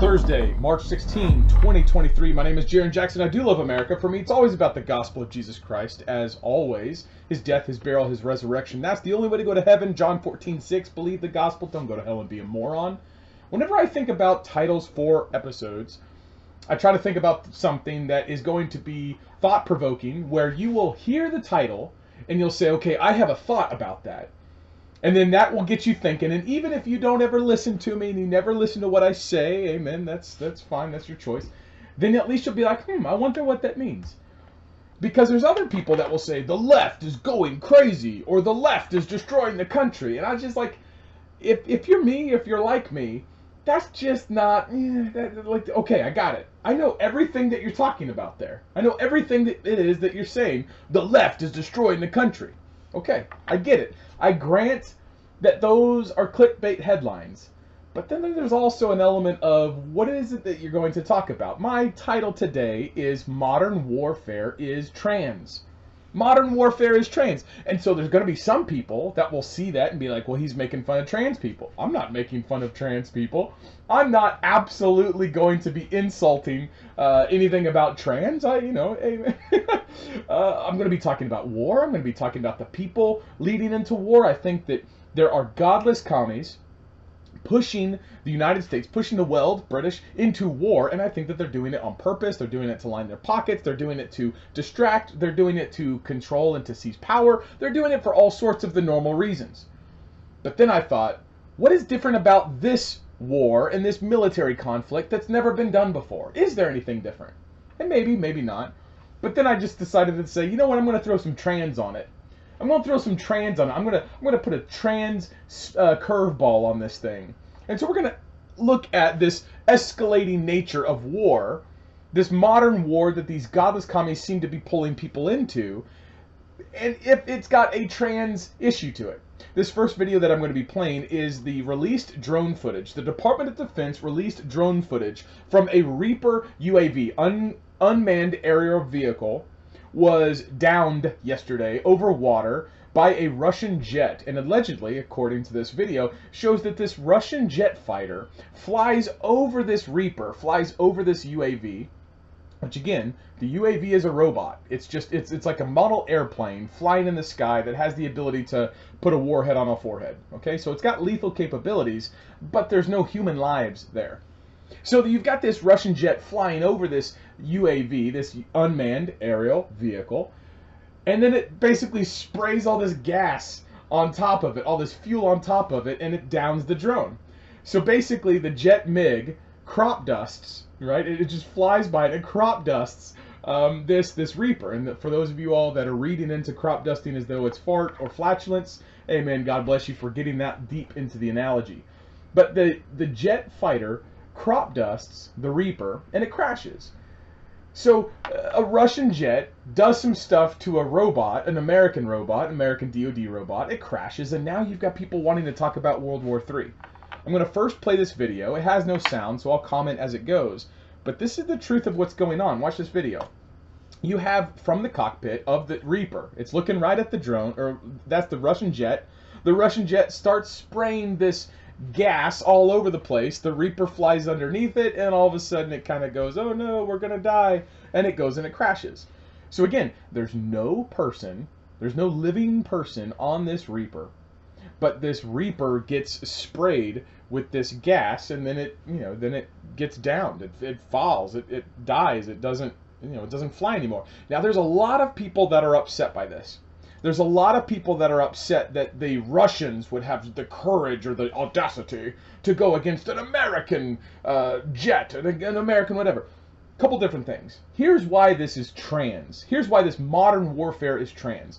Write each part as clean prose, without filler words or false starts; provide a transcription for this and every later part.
Thursday, March 16, 2023. My name is Jaron Jackson. I do love America. For me, it's always about the gospel of Jesus Christ, as always. His death, his burial, his resurrection. That's the only way to go to heaven. John 14:6. Believe the gospel. Don't go to hell and be a moron. Whenever I think about titles for episodes, I try to think about something that is going to be thought-provoking, where you will hear the title and you'll say, okay, I have a thought about that. And then that will get you thinking. And even if you don't ever listen to me and you never listen to what I say, amen, that's fine, that's your choice. Then at least you'll be like, I wonder what that means. Because there's other people that will say, the left is going crazy, or the left is destroying the country. And I just like, if you're me, if you're like me, that's just not, okay, I got it. I know everything that you're talking about there. I know everything that it is that you're saying. The left is destroying the country. Okay, I get it. I grant that those are clickbait headlines. But then there's also an element of what is it that you're going to talk about. My title today is Modern Warfare is Trans. Modern warfare is trans. And so there's going to be some people that will see that and be like, well, he's making fun of trans people. I'm not making fun of trans people. I'm not absolutely going to be insulting anything about trans. I'm going to be talking about war. I'm going to be talking about the people leading into war. I think that there are godless commies pushing the United States, pushing the world, British, into war, and I think that they're doing it on purpose. They're doing it to line their pockets. They're doing it to distract. They're doing it to control and to seize power. They're doing it for all sorts of the normal reasons. But then I thought, what is different about this war and this military conflict that's never been done before? Is there anything different? And maybe, maybe not. But then I just decided to say, you know what, I'm going to throw some trans on it. I'm going to throw some trans on it. I'm going to put a trans curveball on this thing. And so we're going to look at this escalating nature of war, this modern war that these godless commies seem to be pulling people into, and if it's got a trans issue to it. This first video that I'm going to be playing is the released drone footage. The Department of Defense released drone footage from a Reaper UAV, unmanned aerial vehicle, was downed yesterday over water by a Russian jet, and allegedly, according to this video, shows that this Russian jet fighter flies over this Reaper, flies over this UAV, which again, the UAV is a robot. It's like a model airplane flying in the sky that has the ability to put a warhead on a forehead. Okay, so it's got lethal capabilities, but there's no human lives there. So you've got this Russian jet flying over this UAV, this unmanned aerial vehicle, and then it basically sprays all this gas on top of it, all this fuel on top of it, and it downs the drone. So basically the jet MiG crop dusts, right? It just flies by it and crop dusts this Reaper. And for those of you all that are reading into crop dusting as though it's fart or flatulence, amen, God bless you for getting that deep into the analogy. But the jet fighter crop dusts the Reaper and it crashes. So a Russian jet does some stuff to a robot, an American DoD robot, it crashes, and now you've got people wanting to talk about World War III. I'm going to first play this video. It has no sound, so I'll comment as it goes. But this is the truth of what's going on. Watch this video. You have from the cockpit of the Reaper, it's looking right at the drone, or that's the Russian jet. The Russian jet starts spraying this gas all over the place. The Reaper flies underneath it, and all of a sudden it kind of goes, oh no, we're gonna die, and it goes and it crashes. So again, there's no living person on this Reaper, but this Reaper gets sprayed with this gas, and then it gets downed. It falls, it dies, it doesn't fly anymore. Now there's a lot of people that are upset by this. There's a lot of people that are upset that the Russians would have the courage or the audacity to go against an American jet, an American whatever. Couple different things. Here's why this is trans. Here's why this modern warfare is trans.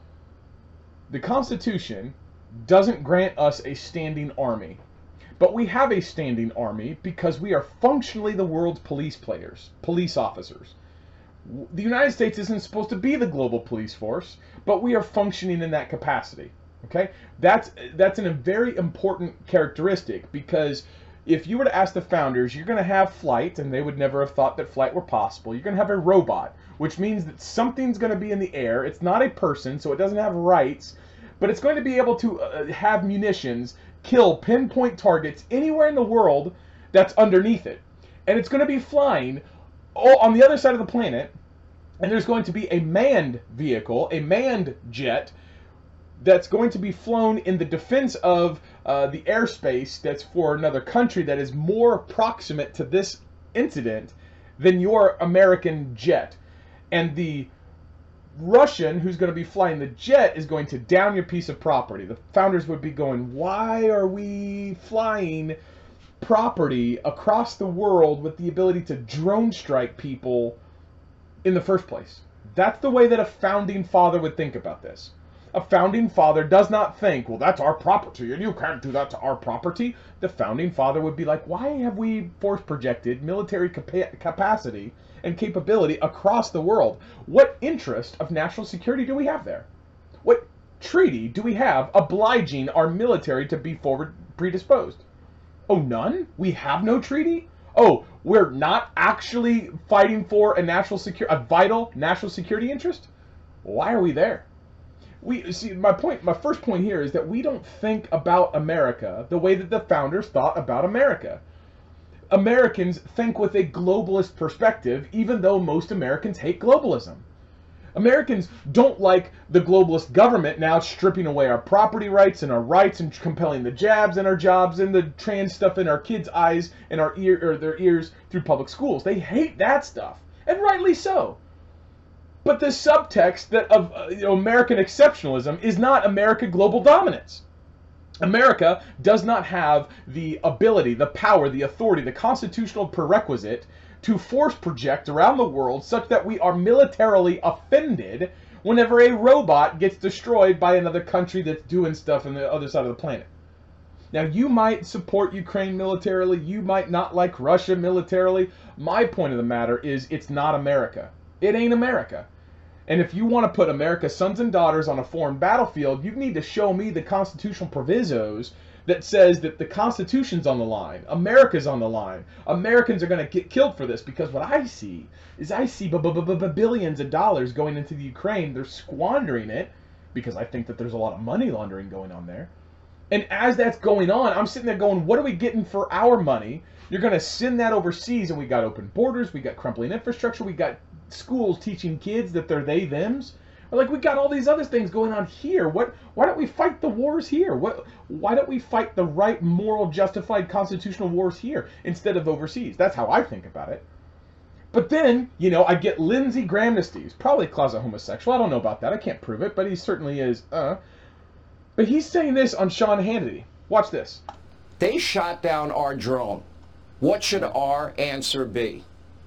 The Constitution doesn't grant us a standing army. But we have a standing army because we are functionally the world's police officers. The United States isn't supposed to be the global police force, but we are functioning in that capacity. Okay, that's a very important characteristic, because if you were to ask the founders, you're going to have flight, and they would never have thought that flight were possible. You're going to have a robot, which means that something's going to be in the air. It's not a person, so it doesn't have rights, but it's going to be able to have munitions, kill pinpoint targets anywhere in the world that's underneath it. and it's going to be flying on the other side of the planet, and there's going to be a manned vehicle, a manned jet, that's going to be flown in the defense of the airspace that's for another country that is more proximate to this incident than your American jet. And the Russian who's going to be flying the jet is going to down your piece of property. The founders would be going, why are we flying property across the world with the ability to drone strike people in the first place? That's the way that a founding father would think about this. A founding father does not think, well, that's our property, and you can't do that to our property. The founding father would be like, why have we force projected military capacity and capability across the world? What interest of national security do we have there? What treaty do we have obliging our military to be forward predisposed? Oh, none? We have no treaty? Oh, we're not actually fighting for a vital national security interest? Why are we there? We see, my first point here is that we don't think about America the way that the founders thought about America. Americans think with a globalist perspective, even though most Americans hate globalism. Americans don't like the globalist government now stripping away our property rights and our rights and compelling the jabs and our jobs and the trans stuff in our kids' eyes and their ears through public schools. They hate that stuff, and rightly so. But the subtext of American exceptionalism is not American global dominance. America does not have the ability, the power, the authority, the constitutional prerequisite to force project around the world such that we are militarily offended whenever a robot gets destroyed by another country that's doing stuff on the other side of the planet. Now, you might support Ukraine militarily, you might not like Russia militarily. My point of the matter is it's not America. It ain't America. And if you want to put America's sons and daughters on a foreign battlefield, you need to show me the constitutional provisos that says that the Constitution's on the line, America's on the line, Americans are going to get killed for this, because what I see is billions of dollars going into the Ukraine. They're squandering it because I think that there's a lot of money laundering going on there. And as that's going on, I'm sitting there going, what are we getting for our money? You're going to send that overseas, and we got open borders, we got crumbling infrastructure, we got schools teaching kids that they're they thems. Like, we got all these other things going on here. Why don't we fight the wars here? Why don't we fight the right, moral, justified, constitutional wars here instead of overseas? That's how I think about it. But then, I get Lindsey Graham. He's probably closet homosexual. I don't know about that. I can't prove it, but he certainly is. But he's saying this on Sean Hannity. Watch this. They shot down our drone. What should our answer be?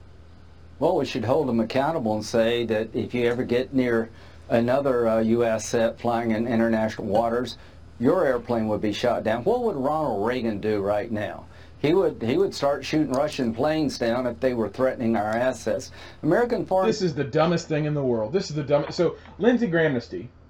Well, we should hold them accountable and say that if you ever get near another U.S. set flying in international waters, your airplane would be shot down. What would Ronald Reagan do right now? He would start shooting Russian planes down if they were threatening our assets. American foreign... This is the dumbest thing in the world. This is the dumbest... So, Lindsey Graham,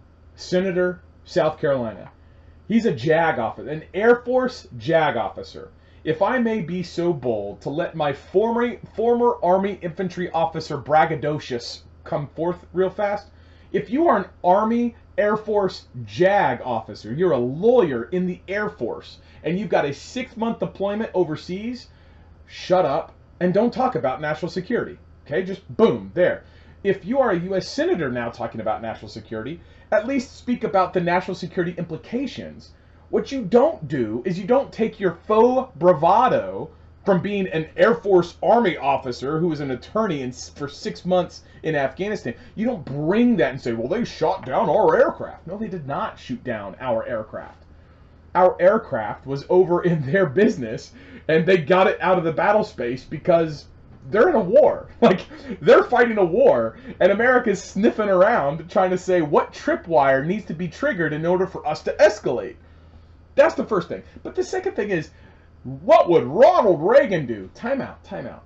Senator, South Carolina. He's a JAG officer, an Air Force JAG officer. If I may be so bold to let my former Army infantry officer braggadocious come forth real fast, if you are an Army Air Force JAG officer, you're a lawyer in the Air Force, and you've got a 6-month deployment overseas, shut up and don't talk about national security. Okay, just boom, there. If you are a U.S. Senator now talking about national security, at least speak about the national security implications. What you don't do is you don't take your faux bravado from being an Air Force Army officer who was an attorney for 6 months in Afghanistan. You don't bring that and say, well, they shot down our aircraft. No, they did not shoot down our aircraft. Our aircraft was over in their business, and they got it out of the battle space because they're in a war. Like, they're fighting a war, and America's sniffing around trying to say what tripwire needs to be triggered in order for us to escalate. That's the first thing. But the second thing is, what would Ronald Reagan do? Time out.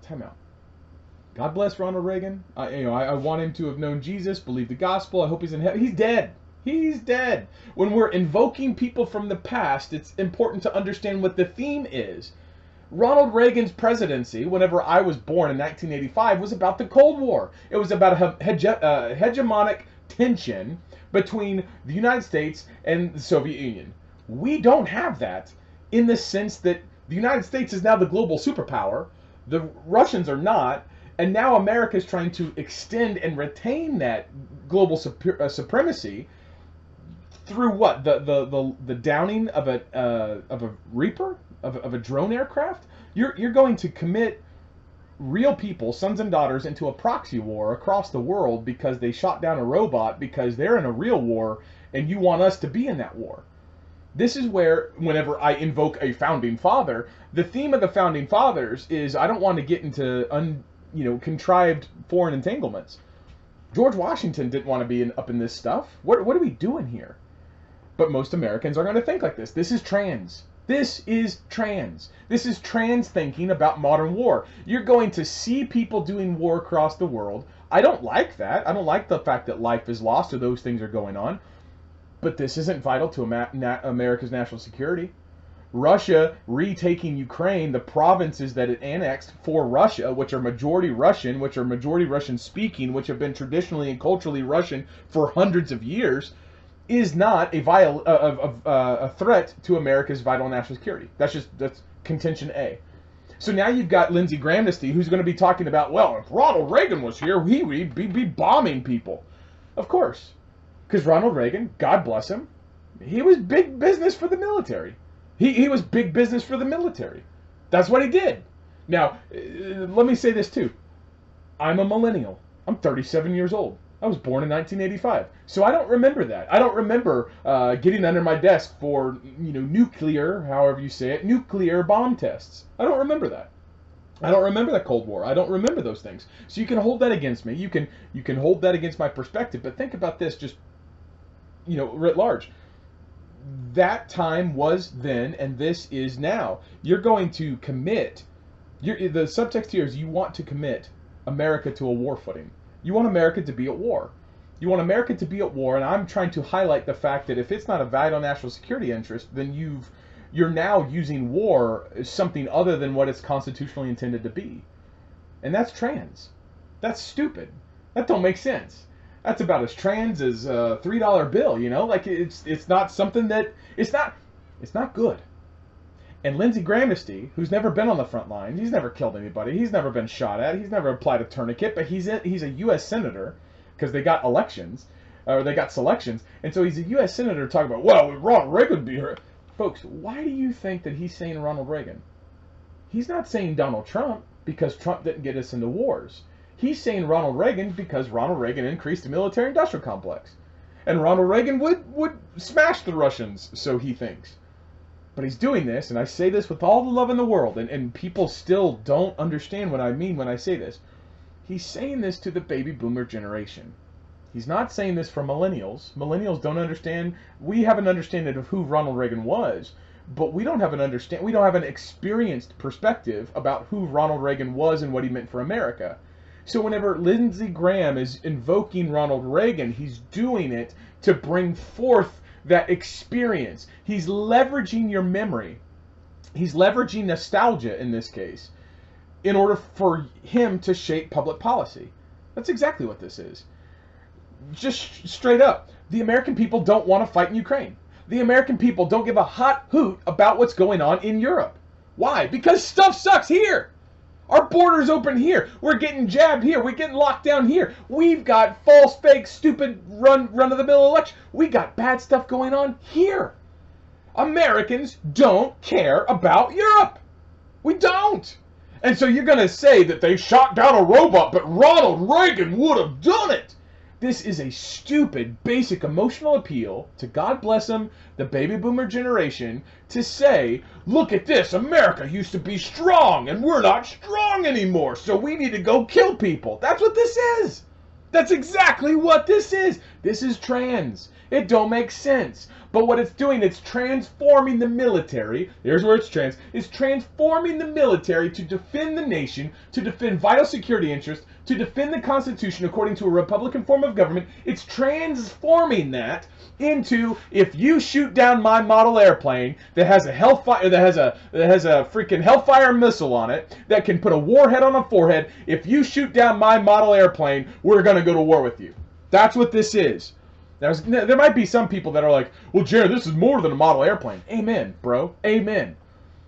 God bless Ronald Reagan. I want him to have known Jesus, believe the gospel. I hope he's in heaven. He's dead. He's dead. When we're invoking people from the past, it's important to understand what the theme is. Ronald Reagan's presidency, whenever I was born in 1985, was about the Cold War. It was about a hegemonic tension between the United States and the Soviet Union. We don't have that, in the sense that the United States is now the global superpower, The Russians are not. And now America is trying to extend and retain that global supremacy through what? The downing of a Reaper, of a drone aircraft. You're going to commit real people, sons and daughters, into a proxy war across the world because they shot down a robot because they're in a real war and you want us to be in that war. This is where, whenever I invoke a founding father, the theme of the founding fathers is I don't want to get into contrived foreign entanglements. George Washington didn't want to be up in this stuff. What are we doing here? But most Americans are going to think like this. This is trans. This is trans. This is trans thinking about modern war. You're going to see people doing war across the world. I don't like that. I don't like the fact that life is lost or those things are going on. But this isn't vital to America's national security. Russia retaking Ukraine, the provinces that it annexed for Russia, which are majority Russian, which are majority Russian speaking, which have been traditionally and culturally Russian for hundreds of years, is not a threat to America's vital national security. That's contention A. So now you've got Lindsey Graham, who's going to be talking about, well, if Ronald Reagan was here, he'd be bombing people. Of course. Because Ronald Reagan, God bless him, he was big business for the military. He was big business for the military. That's what he did. Now, let me say this too. I'm a millennial. I'm 37 years old. I was born in 1985. So I don't remember that. I don't remember getting under my desk for, nuclear, however you say it, nuclear bomb tests. I don't remember that. I don't remember the Cold War. I don't remember those things. So you can hold that against me. You can hold that against my perspective. But think about this just, writ large. That time was then, and this is now. You're going to commit. The subtext here is you want to commit America to a war footing. You want America to be at war. You want America to be at war, and I'm trying to highlight the fact that if it's not a vital national security interest, then you're now using war as something other than what it's constitutionally intended to be. And that's trans. That's stupid. That don't make sense. That's about as trans as a $3 bill, Like it's not something that it's not good. And Lindsey Graham, who's never been on the front line, he's never killed anybody, he's never been shot at, he's never applied a tourniquet, but he's a U.S. senator because they got elections, or they got selections, and so he's a U.S. senator talking about, well, Ronald Reagan would be here. Folks, why do you think that he's saying Ronald Reagan? He's not saying Donald Trump because Trump didn't get us into wars. He's saying Ronald Reagan because Ronald Reagan increased the military-industrial complex. And Ronald Reagan would smash the Russians, so he thinks. But he's doing this, and I say this with all the love in the world, and people still don't understand what I mean when I say this. He's saying this to the baby boomer generation. He's not saying this for millennials. Millennials don't understand. We have an understanding of who Ronald Reagan was, but we don't have an experienced perspective about who Ronald Reagan was and what he meant for America. So whenever Lindsey Graham is invoking Ronald Reagan, he's doing it to bring forth that experience. He's leveraging your memory. He's leveraging nostalgia in this case in order for him to shape public policy. That's exactly what this is. Just straight up, the American people don't want to fight in Ukraine. The American people don't give a hot hoot about what's going on in Europe. Why? Because stuff sucks here. Our border's open here. We're getting jabbed here. We're getting locked down here. We've got false, fake, stupid, run-of-the-mill election. We got bad stuff going on here. Americans don't care about Europe. We don't. And so you're going to say that they shot down a robot, but Ronald Reagan would have done it. This is a stupid, basic emotional appeal to, God bless them, the baby boomer generation, to say, look at this, America used to be strong, and we're not strong anymore, so we need to go kill people. That's what this is. That's exactly what this is. This is trans. It don't make sense. But what it's doing, it's transforming the military. Here's where it's trans. It's transforming the military to defend the nation, to defend vital security interests, to defend the Constitution according to a Republican form of government. It's transforming that into, if you shoot down my model airplane that has a Hellfire, that has a freaking Hellfire missile on it, that can put a warhead on a forehead, if you shoot down my model airplane, we're going to go to war with you. That's what this is. There might be some people that are like, well, Jared, this is more than a model airplane. Amen, bro. Amen.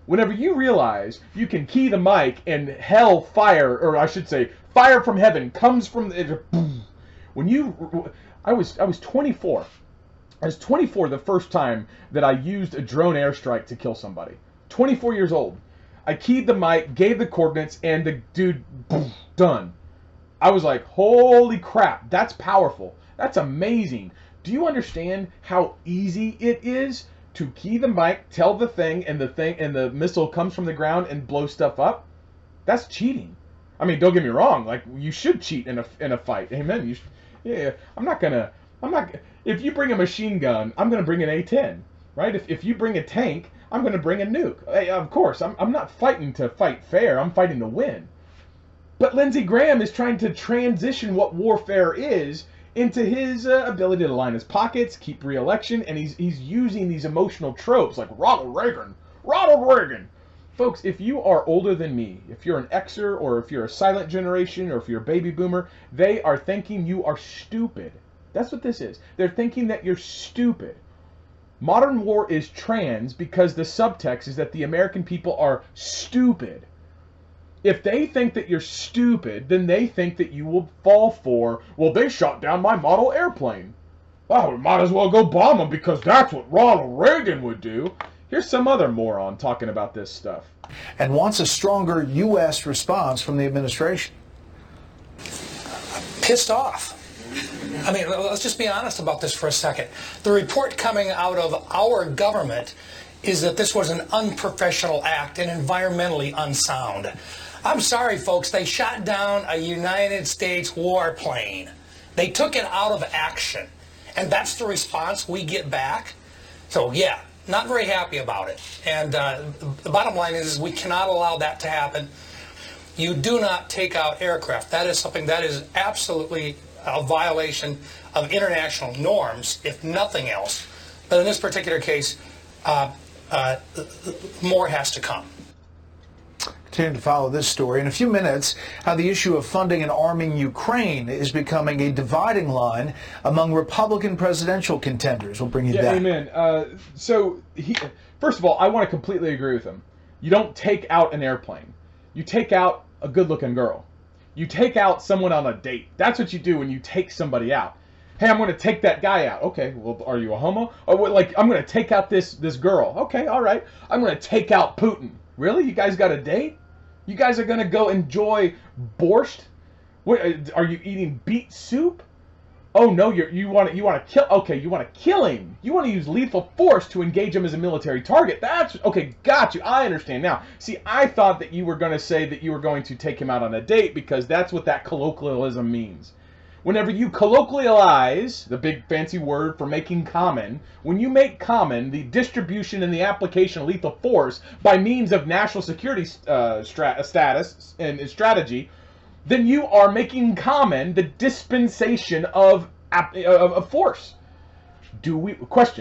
Whenever you realize you can key the mic and hell fire, or I should say, fire from heaven comes from the, when you, I was 24. I was 24 the first time that I used a drone airstrike to kill somebody. 24 years old. I keyed the mic, gave the coordinates, and the dude, done. I was like, holy crap, that's powerful. That's amazing. Do you understand how easy it is to key the mic, tell the thing, and the missile comes from the ground and blows stuff up? That's cheating. I mean, don't get me wrong. Like, you should cheat in a fight. Amen. Yeah. I'm not. If you bring a machine gun, I'm gonna bring an A-10, right? If you bring a tank, I'm gonna bring a nuke. Hey, of course, I'm not fighting to fight fair. I'm fighting to win. But Lindsey Graham is trying to transition what warfare is into his ability to line his pockets, keep re-election, and he's using these emotional tropes like Ronald Reagan. Folks, if you are older than me, if you're an Xer, or if you're a silent generation, or if you're a baby boomer, they are thinking you are stupid. That's what this is. They're thinking that you're stupid. Modern war is trans because the subtext is that the American people are stupid. If they think that you're stupid, then they think that you will fall for, well, they shot down my model airplane. Well, we might as well go bomb them because that's what Ronald Reagan would do. Here's some other moron talking about this stuff. And wants a stronger U.S. response from the administration. Pissed off. I mean, let's just be honest about this for a second. The report coming out of our government is that this was an unprofessional act and environmentally unsound. I'm sorry, folks, they shot down a United States warplane. They took it out of action. And that's the response we get back? So, yeah, not very happy about it. And the bottom line is we cannot allow that to happen. You do not take out aircraft. That is something that is absolutely a violation of international norms, if nothing else. But in this particular case, more has to come. Continue to follow this story. In a few minutes, how the issue of funding and arming Ukraine is becoming a dividing line among Republican presidential contenders. We'll bring you back. Amen. First of all, I want to completely agree with him. You don't take out an airplane. You take out a good-looking girl. You take out someone on a date. That's what you do when you take somebody out. Hey, I'm going to take that guy out. Okay, well, are you a homo? Or what, I'm going to take out this girl. Okay, all right. I'm going to take out Putin. Really? You guys got a date? You guys are going to go enjoy borscht? What, are you eating beet soup? Oh no, you want to kill. Okay, you want to kill him. You want to use lethal force to engage him as a military target. That's okay. Got you. I understand now. See, I thought that you were going to say that you were going to take him out on a date because that's what that colloquialism means. Whenever you colloquialize, the big fancy word for making common, when you make common the distribution and the application of lethal force by means of national security status and strategy, then you are making common the dispensation of force. Do we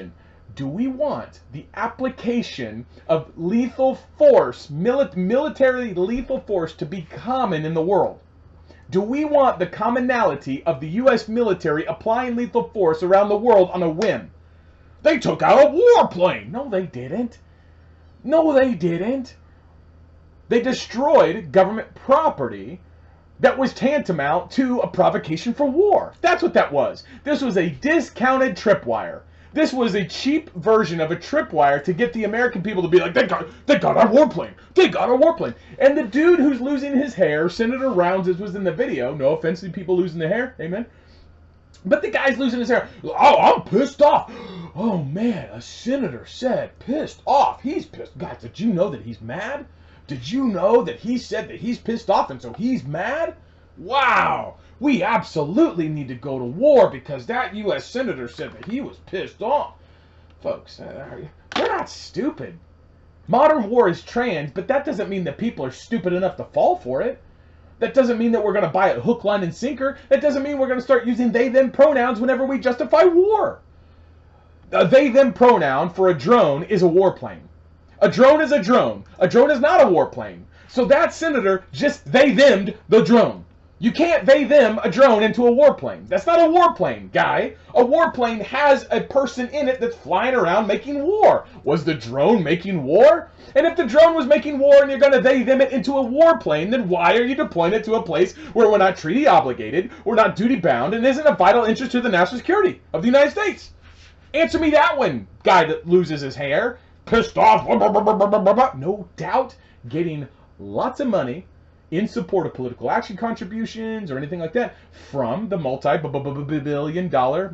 want the application of lethal force, military lethal force, to be common in the world? Do we want the commonality of the U.S. military applying lethal force around the world on a whim? They took out a warplane. No, they didn't. No, they didn't. They destroyed government property that was tantamount to a provocation for war. That's what that was. This was a discounted tripwire. This was a cheap version of a tripwire to get the American people to be like, they got our warplane. They got our warplane. And the dude who's losing his hair, Senator Rounds, as was in the video, no offense to people losing their hair, amen. But the guy's losing his hair. Oh, I'm pissed off. Oh man, a senator said pissed off. He's pissed. Guys, did you know that he's mad? Did you know that he said that he's pissed off and so he's mad? Wow! We absolutely need to go to war because that U.S. senator said that he was pissed off. Folks, we're not stupid. Modern war is trans, but that doesn't mean that people are stupid enough to fall for it. That doesn't mean that we're going to buy it hook, line, and sinker. That doesn't mean we're going to start using they, them pronouns whenever we justify war. A they, them pronoun for a drone is a warplane. A drone is a drone. A drone is not a warplane. So that senator just they-them'd the drone. You can't they-them a drone into a warplane. That's not a warplane, guy. A warplane has a person in it that's flying around making war. Was the drone making war? And if the drone was making war and you're going to they-them it into a warplane, then why are you deploying it to a place where we're not treaty obligated, we're not duty bound, and isn't a vital interest to the national security of the United States? Answer me that one, guy that loses his hair, pissed off, no doubt, getting lots of money in support of political action contributions or anything like that from the multi-billion-dollar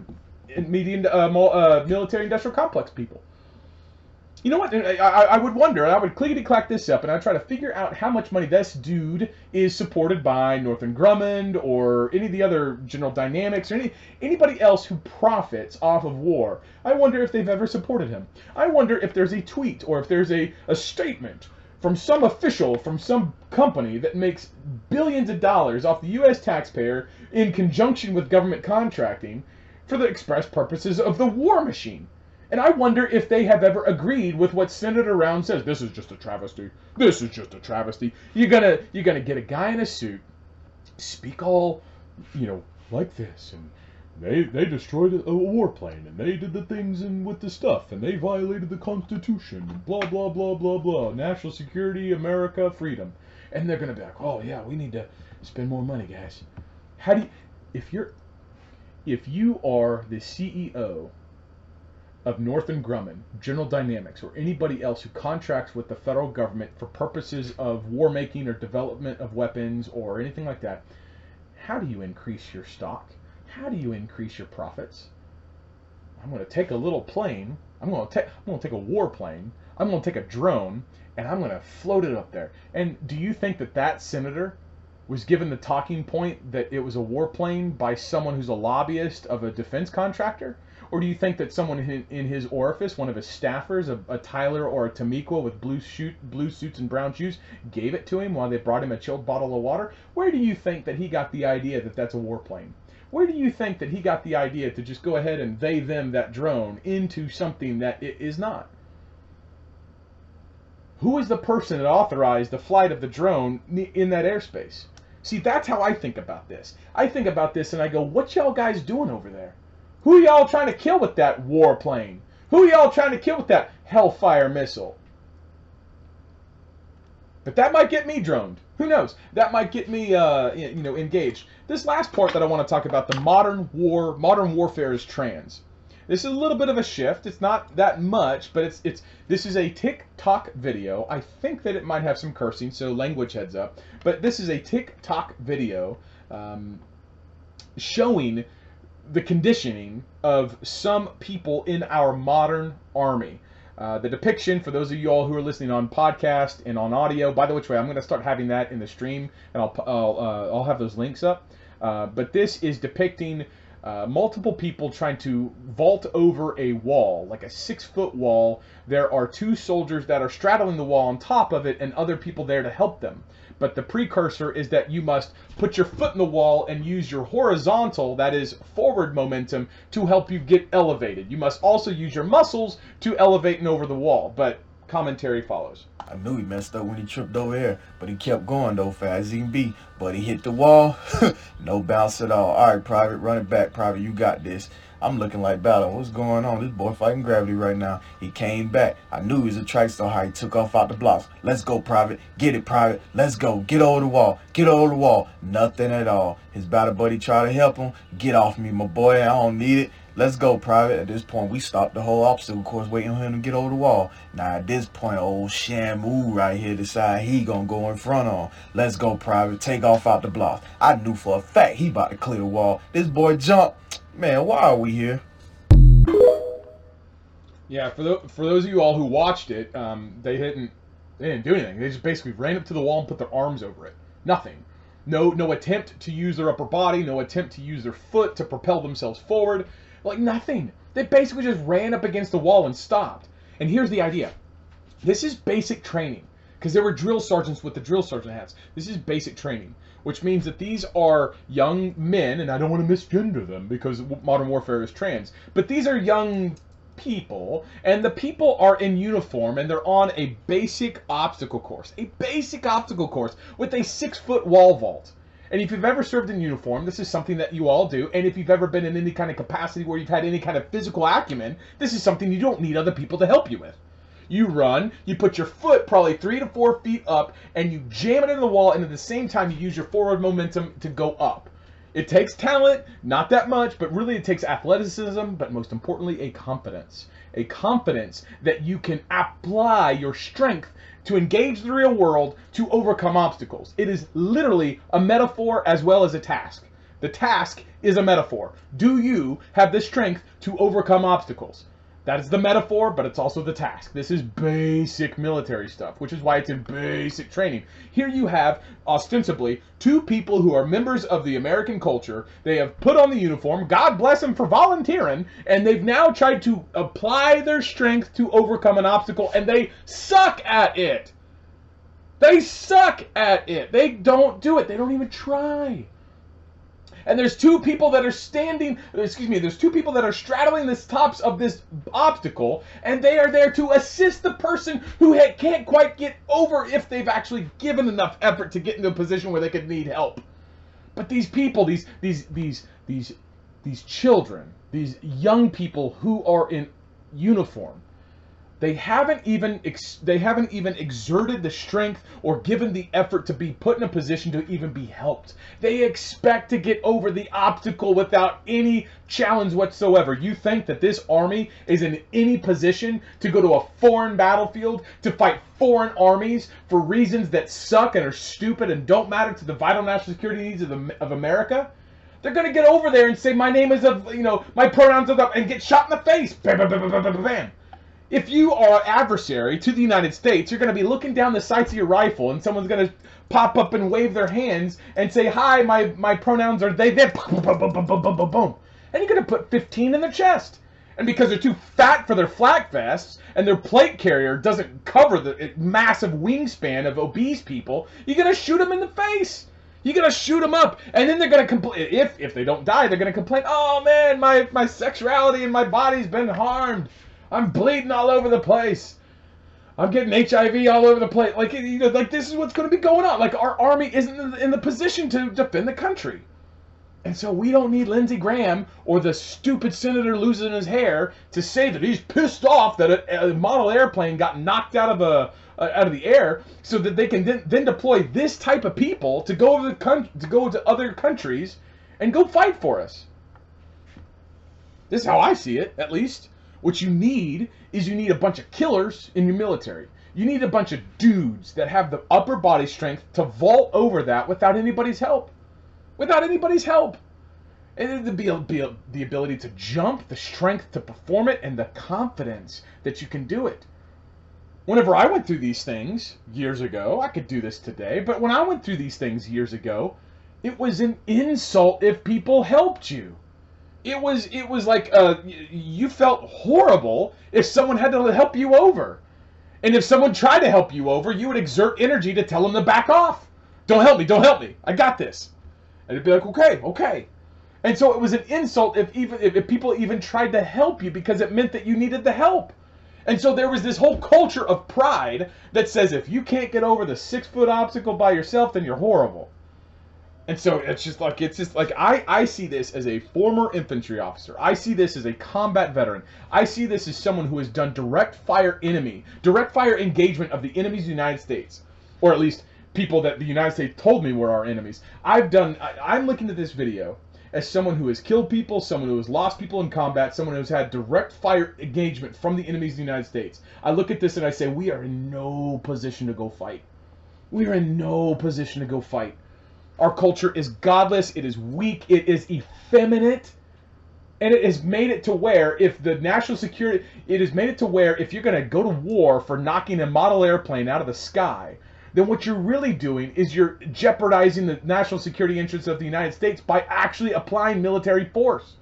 military-industrial complex people. You know what? I would wonder, I would clickety-clack this up, and I'd try to figure out how much money this dude is supported by Northrop Grumman or any of the other General Dynamics or anybody else who profits off of war. I wonder if they've ever supported him. I wonder if there's a tweet or if there's a statement from some official from some company that makes billions of dollars off the U.S. taxpayer in conjunction with government contracting for the express purposes of the war machine. And I wonder if they have ever agreed with what Senator Round says. This is just a travesty. This is just a travesty. You're gonna get a guy in a suit, speak all, like this, and they destroyed a warplane, and they did the things with the stuff, and they violated the Constitution, and blah blah blah blah blah. National security, America, freedom. And they're gonna be like, oh yeah, we need to spend more money, guys. How do you, if you are the CEO of Northrop Grumman, General Dynamics, or anybody else who contracts with the federal government for purposes of war making or development of weapons or anything like that, how do you increase your stock? How do you increase your profits? I'm going to take a little plane. I'm going to take a warplane. I'm going to take a drone, and I'm going to float it up there. And do you think that senator was given the talking point that it was a warplane by someone who's a lobbyist of a defense contractor? Or do you think that someone in his orifice, one of his staffers, a Tyler or a Tamiqua with blue suits and brown shoes, gave it to him while they brought him a chilled bottle of water? Where do you think that he got the idea that that's a warplane? Where do you think that he got the idea to just go ahead and they-them that drone into something that it is not? Who is the person that authorized the flight of the drone in that airspace? See, that's how I think about this. I think about this and I go, what y'all guys doing over there? Who y'all trying to kill with that warplane? Who y'all trying to kill with that Hellfire missile? But that might get me droned. Who knows? That might get me, engaged. This last part that I want to talk about, the modern warfare is trans. This is a little bit of a shift. It's not that much, but this is a TikTok video. I think that it might have some cursing, so language heads up. But this is a TikTok video showing the conditioning of some people in our modern army. The depiction, for those of you all who are listening on podcast and on audio, by the way, I'm going to start having that in the stream, and I'll have those links up. But this is depicting multiple people trying to vault over a wall, like a 6-foot wall. There are 2 soldiers that are straddling the wall on top of it, and other people there to help them. But the precursor is that you must put your foot in the wall and use your horizontal, that is forward momentum, to help you get elevated. You must also use your muscles to elevate and over the wall. But commentary follows. I knew he messed up when he tripped over here, but he kept going though, fast as he can be. But he hit the wall, no bounce at all. All right, Private, run it back. Private, you got this. I'm looking like battle. What's going on? This boy fighting gravity right now. He came back. I knew he was a trickster how he took off out the blocks. Let's go, Private. Get it, Private. Let's go. Get over the wall. Get over the wall. Nothing at all. His battle buddy tried to help him. Get off me, my boy. I don't need it. Let's go, Private. At this point, we stopped the whole obstacle course waiting on him to get over the wall. Now, at this point, old Shamu right here decide he gonna go in front on. Let's go, Private. Take off out the blocks. I knew for a fact he about to clear the wall. This boy jumped. Man, why are we here? Yeah, for those of you all who watched it, they didn't do anything. They just basically ran up to the wall and put their arms over it. Nothing. No attempt to use their upper body. No attempt to use their foot to propel themselves forward. Like nothing. They basically just ran up against the wall and stopped. And here's the idea. This is basic training. Because there were drill sergeants with the drill sergeant hats. This is basic training. Which means that these are young men, and I don't want to misgender them because modern warfare is trans, but these are young people, and the people are in uniform, and they're on a basic obstacle course. A basic obstacle course with a 6-foot wall vault. And if you've ever served in uniform, this is something that you all do. And if you've ever been in any kind of capacity where you've had any kind of physical acumen, this is something you don't need other people to help you with. You run, you put your foot probably 3 to 4 feet up, and you jam it into the wall, and at the same time you use your forward momentum to go up. It takes talent, not that much, but really it takes athleticism, but most importantly, a confidence. A confidence that you can apply your strength to engage the real world to overcome obstacles. It is literally a metaphor as well as a task. The task is a metaphor. Do you have the strength to overcome obstacles? That is the metaphor, but it's also the task. This is basic military stuff, which is why it's in basic training. Here you have, ostensibly, 2 people who are members of the American culture. They have put on the uniform, God bless them for volunteering, and they've now tried to apply their strength to overcome an obstacle, and they suck at it. They suck at it. They don't do it. They don't even try. And there's 2 people that are there's 2 people that are straddling the tops of this obstacle, and they are there to assist the person who can't quite get over if they've actually given enough effort to get into a position where they could need help. But these people, these children, these young people who are in uniform, they haven't even exerted the strength or given the effort to be put in a position to even be helped. They expect to get over the obstacle without any challenge whatsoever. You think that this army is in any position to go to a foreign battlefield to fight foreign armies for reasons that suck and are stupid and don't matter to the vital national security needs of America? They're going to get over there and say, my name is my pronouns are up, and get shot in the face. Bam, bam, bam, bam, bam, bam. If you are an adversary to the United States, you're going to be looking down the sights of your rifle, and someone's going to pop up and wave their hands and say, hi, my pronouns are they. Boom, boom, boom, boom, boom, boom, boom, boom. And you're going to put 15 in their chest. And because they're too fat for their flak vests, and their plate carrier doesn't cover the massive wingspan of obese people, you're going to shoot them in the face. You're going to shoot them up, and then they're going to complain. If they don't die, they're going to complain, oh man, my sexuality and my body's been harmed. I'm bleeding all over the place. I'm getting HIV all over the place. Like this is what's going to be going on. Like, our army isn't in the position to defend the country. And so we don't need Lindsey Graham or the stupid senator losing his hair to say that he's pissed off that a model airplane got knocked out of the air, so that they can then deploy this type of people to go to other countries and go fight for us. This is how I see it, at least. What you need is a bunch of killers in your military. You need a bunch of dudes that have the upper body strength to vault over that without anybody's help. Without anybody's help. And it'd be the ability to jump, the strength to perform it, and the confidence that you can do it. Whenever I went through these things years ago, I could do this today, but when I went through these things years ago, it was an insult if people helped you. It was like you felt horrible if someone had to help you over. And if someone tried to help you over, you would exert energy to tell them to back off. Don't help me, I got this. And it'd be like, okay. And so it was an insult if people even tried to help you, because it meant that you needed the help. And so there was this whole culture of pride that says if you can't get over the 6-foot obstacle by yourself, then you're horrible. And so it's just like I see this as a former infantry officer. I see this as a combat veteran. I see this as someone who has done direct fire engagement of the enemies of the United States, or at least people that the United States told me were our enemies. I'm looking at this video as someone who has killed people, someone who has lost people in combat, someone who's had direct fire engagement from the enemies of the United States. I look at this and I say, we are in no position to go fight. We are in no position to go fight. Our culture is godless, it is weak, it is effeminate, and it has made it to where if the national security, it has made it to where if you're going to go to war for knocking a model airplane out of the sky, then what you're really doing is you're jeopardizing the national security interests of the United States by actually applying military force.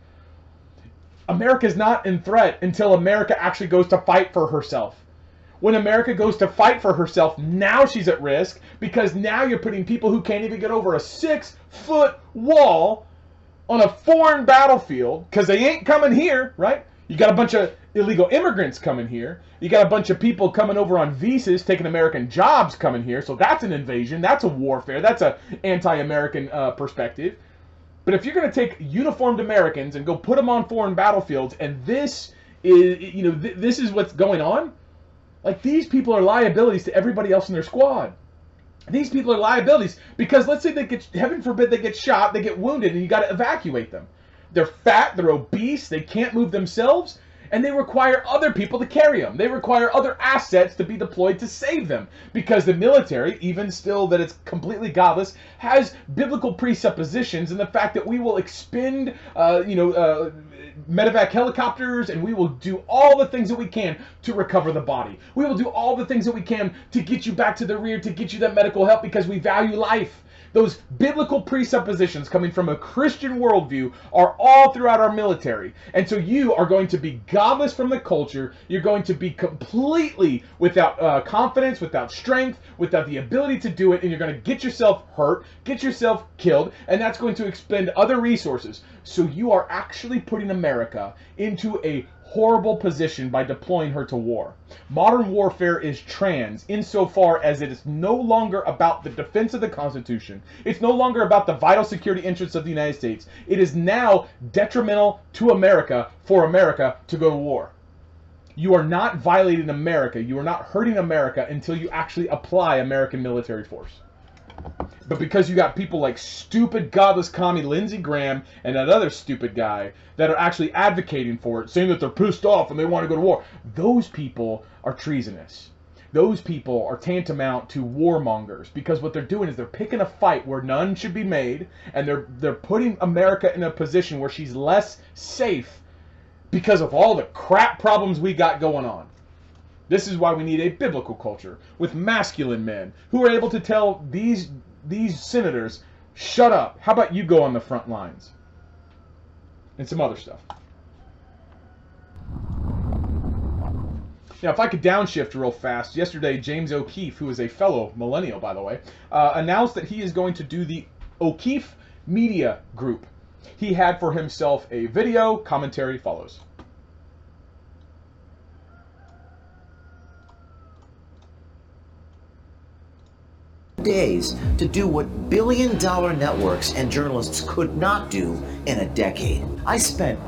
America is not in threat until America actually goes to fight for herself. When America goes to fight for herself, now she's at risk, because now you're putting people who can't even get over a 6-foot wall on a foreign battlefield, because they ain't coming here, right? You got a bunch of illegal immigrants coming here. You got a bunch of people coming over on visas, taking American jobs coming here. So that's an invasion. That's a warfare. That's an anti-American perspective. But if you're going to take uniformed Americans and go put them on foreign battlefields, and this is, this is what's going on, like, these people are liabilities to everybody else in their squad. These people are liabilities because let's say they get, heaven forbid, they get shot, they get wounded, and you got to evacuate them. They're fat, they're obese, they can't move themselves, and they require other people to carry them. They require other assets to be deployed to save them, because the military, even still that it's completely godless, has biblical presuppositions in the fact that we will expend, medevac helicopters, and we will do all the things that we can to recover the body. We will do all the things that we can to get you back to the rear, to get you that medical help, because we value life. Those biblical presuppositions coming from a Christian worldview are all throughout our military. And so you are going to be godless from the culture. You're going to be completely without confidence, without strength, without the ability to do it. And you're going to get yourself hurt, get yourself killed, and that's going to expend other resources. So you are actually putting America into a horrible position by deploying her to war. Modern warfare is trans insofar as it is no longer about the defense of the Constitution. It's no longer about the vital security interests of the United States. It is now detrimental to America for America to go to war. You are not violating America. You are not hurting America until you actually apply American military force. But because you got people like stupid, godless commie Lindsey Graham and that other stupid guy that are actually advocating for it, saying that they're pissed off and they want to go to war, those people are treasonous. Those people are tantamount to warmongers, because what they're doing is they're picking a fight where none should be made, and they're putting America in a position where she's less safe because of all the crap problems we got going on. This is why we need a biblical culture with masculine men who are able to tell these senators, shut up. How about you go on the front lines? And some other stuff. Now, if I could downshift real fast, yesterday James O'Keefe, who is a fellow millennial, by the way, announced that he is going to do the O'Keefe Media Group. He had for himself a video. Commentary follows. Days to do what billion-dollar networks and journalists could not do in a decade. I spent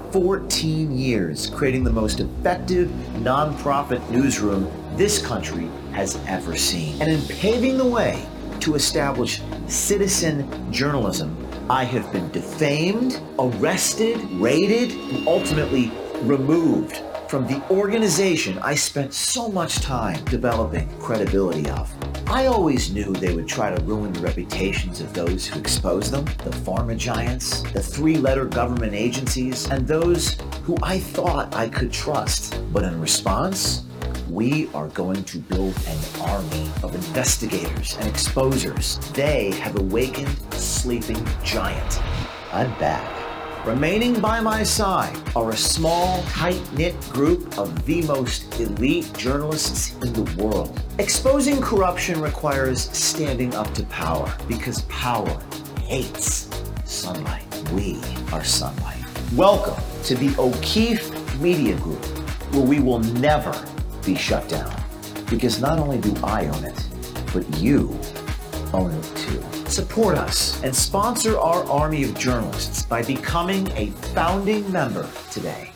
14 years creating the most effective nonprofit newsroom this country has ever seen. And in paving the way to establish citizen journalism, I have been defamed, arrested, raided, and ultimately removed from the organization I spent so much time developing credibility of. I always knew they would try to ruin the reputations of those who expose them, the pharma giants, the three-letter government agencies, and those who I thought I could trust. But in response, we are going to build an army of investigators and exposers. They have awakened a sleeping giant. I'm back. Remaining by my side are a small, tight-knit group of the most elite journalists in the world. Exposing corruption requires standing up to power, because power hates sunlight. We are sunlight. Welcome to the O'Keefe Media Group, where we will never be shut down, because not only do I own it, but you own it too. Support us and sponsor our army of journalists by becoming a founding member today.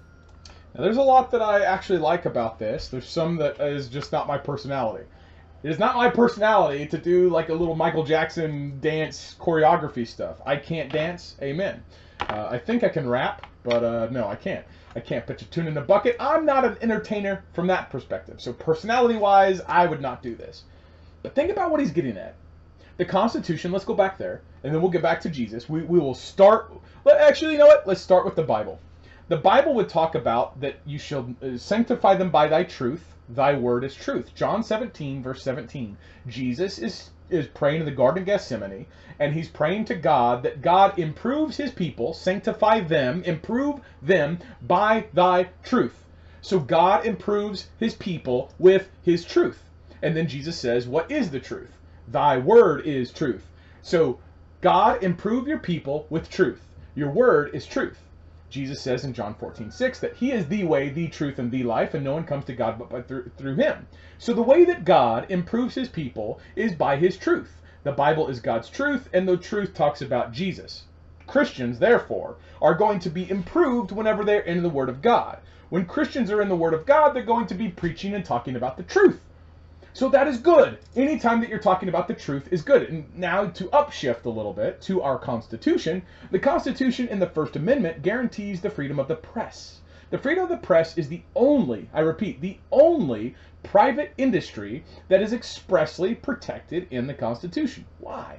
Now, there's a lot that I actually like about this. There's some that is just not my personality. It is not my personality to do like a little Michael Jackson dance choreography stuff. I can't dance. Amen. I think I can rap, but no, I can't. I can't pitch a tune in a bucket. I'm not an entertainer from that perspective. So personality-wise, I would not do this. But think about what he's getting at. The Constitution, let's go back there, and then we'll get back to Jesus. We will start, actually, you know what? Let's start with the Bible. The Bible would talk about that you shall sanctify them by thy truth. Thy word is truth. John 17, verse 17. Jesus is praying in the Garden of Gethsemane, and he's praying to God that God improves his people, sanctify them, improve them by thy truth. So God improves his people with his truth. And then Jesus says, what is the truth? Thy word is truth. So God, improve your people with truth. Your word is truth. Jesus says in John 14:6 that he is the way, the truth, and the life, and no one comes to God but through him. So the way that God improves his people is by his truth. The Bible is God's truth, and the truth talks about Jesus. Christians, therefore, are going to be improved whenever they're in the Word of God. When Christians are in the Word of God, they're going to be preaching and talking about the truth. So that is good. Anytime that you're talking about the truth is good. And now to upshift a little bit to our Constitution, the Constitution in the First Amendment guarantees the freedom of the press. The freedom of the press is the only, I repeat, the only private industry that is expressly protected in the Constitution. Why?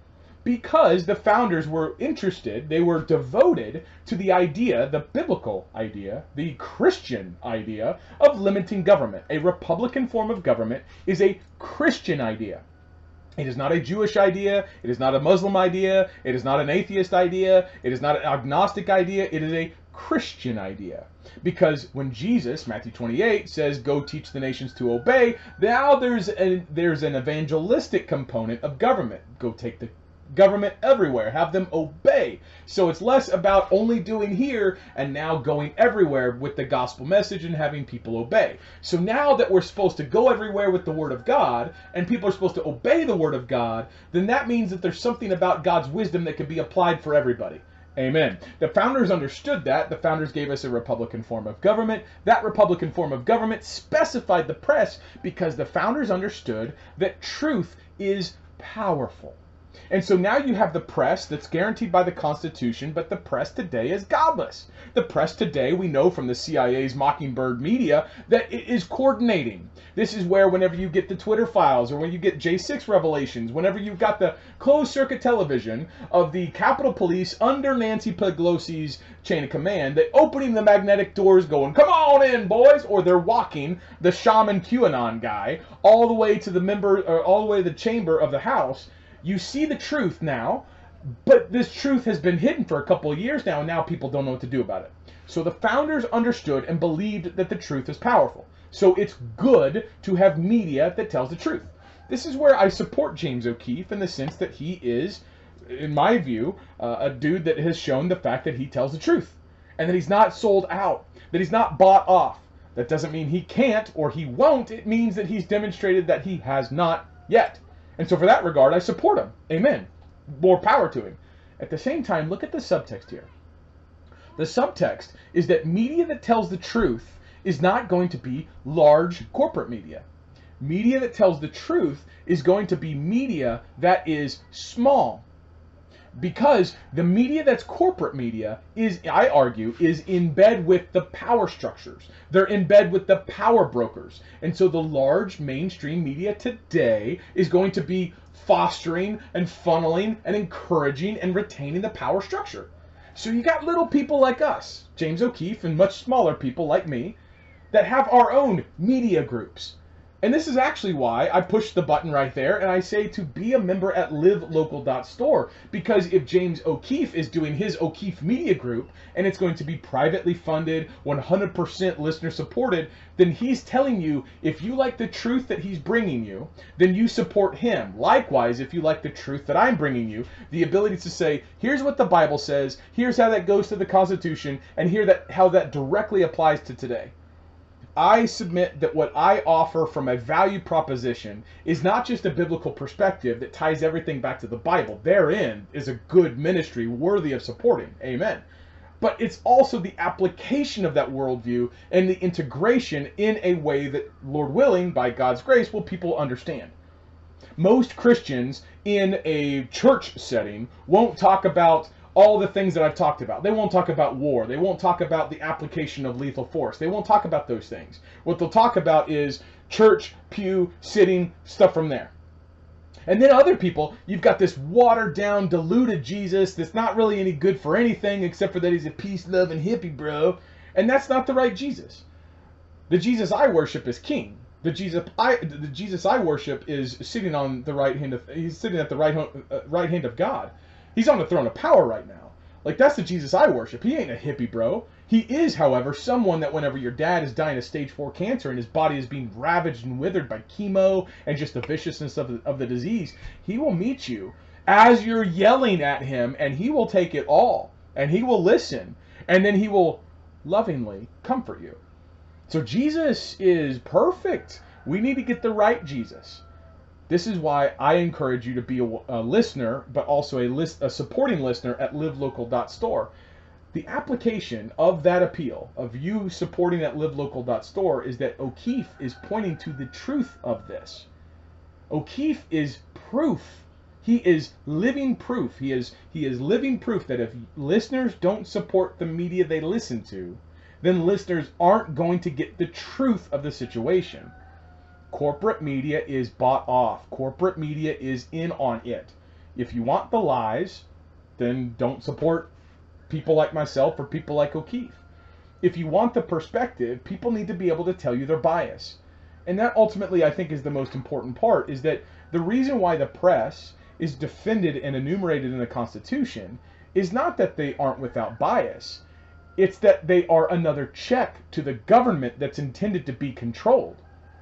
Because the founders were interested, they were devoted to the idea, the biblical idea, the Christian idea of limiting government. A Republican form of government is a Christian idea. It is not a Jewish idea, it is not a Muslim idea, it is not an atheist idea, it is not an agnostic idea, it is a Christian idea. Because when Jesus, Matthew 28, says, go teach the nations to obey, now there's an evangelistic component of government. Go take the government everywhere, have them obey. So it's less about only doing here and now going everywhere with the gospel message and having people obey. So now that we're supposed to go everywhere with the Word of God and people are supposed to obey the Word of God, then that means that there's something about God's wisdom that can be applied for everybody. Amen. The founders understood that. The founders gave us a Republican form of government. That Republican form of government specified the press because the founders understood that truth is powerful. And so now you have the press that's guaranteed by the Constitution, but the press today is godless. The press today, we know from the CIA's Mockingbird media, that it is coordinating. This is where whenever you get the Twitter files or when you get J6 revelations, whenever you've got the closed circuit television of the Capitol Police under Nancy Pelosi's chain of command, they're opening the magnetic doors going, come on in, boys, or they're walking the shaman QAnon guy all the way to the all the way to the chamber of the House. You see the truth now, but this truth has been hidden for a couple of years now, and now people don't know what to do about it. So the founders understood and believed that the truth is powerful. So it's good to have media that tells the truth. This is where I support James O'Keefe in the sense that he is, in my view, a dude that has shown the fact that he tells the truth. And that he's not sold out, that he's not bought off. That doesn't mean he can't or he won't. It means that he's demonstrated that he has not yet. And so for that regard, I support him. Amen. More power to him. At the same time, look at the subtext here. The subtext is that media that tells the truth is not going to be large corporate media. Media that tells the truth is going to be media that is small. Because the media that's corporate media is, I argue, is in bed with the power structures. They're in bed with the power brokers. And so the large mainstream media today is going to be fostering and funneling and encouraging and retaining the power structure. So you got little people like us, James O'Keefe, and much smaller people like me, that have our own media groups. And this is actually why I push the button right there and I say to be a member at livelocal.store, because if James O'Keefe is doing his O'Keefe Media Group and it's going to be privately funded, 100% listener supported, then he's telling you if you like the truth that he's bringing you, then you support him. Likewise, if you like the truth that I'm bringing you, the ability to say, here's what the Bible says, here's how that goes to the Constitution, and how that directly applies to today. I submit that what I offer from a value proposition is not just a biblical perspective that ties everything back to the Bible. Therein is a good ministry worthy of supporting. Amen. But it's also the application of that worldview and the integration in a way that, Lord willing, by God's grace, will people understand. Most Christians in a church setting won't talk about all the things that I've talked about. They won't talk about war. They won't talk about the application of lethal force. They won't talk about those things. What they'll talk about is church, pew, sitting, stuff from there. And then other people, you've got this watered down, diluted Jesus that's not really any good for anything except for that he's a peace-loving hippie bro. And that's not the right Jesus. The Jesus I worship is king. The Jesus I worship is sitting on the right hand of, he's sitting at the right hand of God. He's on the throne of power right now. Like, that's the Jesus I worship. He ain't a hippie bro. He is, however, someone that whenever your dad is dying of stage 4 cancer and his body is being ravaged and withered by chemo and just the viciousness of the disease, he will meet you as you're yelling at him, and he will take it all, and he will listen. And then he will lovingly comfort you. So Jesus is perfect. We need to get the right Jesus. This is why I encourage you to be a listener, but also a supporting listener at livelocal.store. The application of that appeal, of you supporting at livelocal.store, is that O'Keefe is pointing to the truth of this. O'Keefe is proof. He is living proof. He is living proof that if listeners don't support the media they listen to, then listeners aren't going to get the truth of the situation. Corporate media is bought off. Corporate media is in on it. If you want the lies, then don't support people like myself or people like O'Keefe. If you want the perspective, people need to be able to tell you their bias. And that ultimately, I think, is the most important part, is that the reason why the press is defended and enumerated in the Constitution is not that they aren't without bias. It's that they are another check to the government that's intended to be controlled.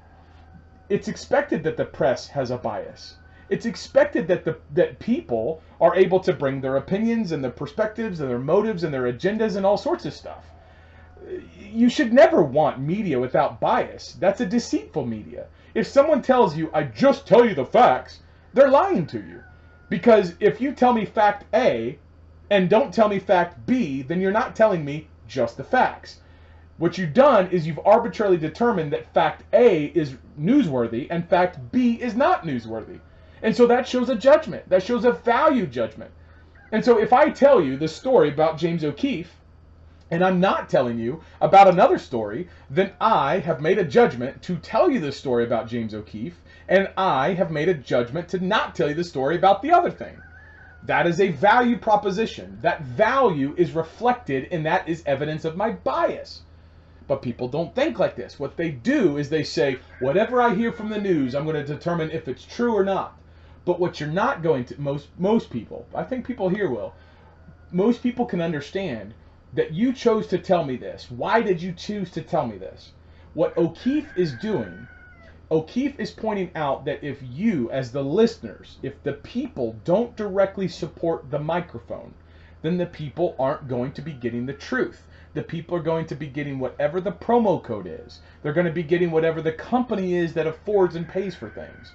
It's expected that the press has a bias. It's expected that people are able to bring their opinions and their perspectives and their motives and their agendas and all sorts of stuff. You should never want media without bias. That's a deceitful media. If someone tells you, I just tell you the facts, they're lying to you. Because if you tell me fact A and don't tell me fact B, then you're not telling me just the facts. What you've done is you've arbitrarily determined that fact A is newsworthy and fact B is not newsworthy. And so that shows a judgment. That shows a value judgment. And so if I tell you the story about James O'Keefe, and I'm not telling you about another story, then I have made a judgment to tell you the story about James O'Keefe, and I have made a judgment to not tell you the story about the other thing. That is a value proposition. That value is reflected, and that is evidence of my bias. But people don't think like this. What they do is they say, whatever I hear from the news, I'm going to determine if it's true or not. But what you're not going to, most people, I think people here will, most people can understand that you chose to tell me this. Why did you choose to tell me this? What O'Keefe is doing, O'Keefe is pointing out that if you, as the listeners, if the people don't directly support the microphone, then the people aren't going to be getting the truth. The people are going to be getting whatever the promo code is. They're going to be getting whatever the company is that affords and pays for things.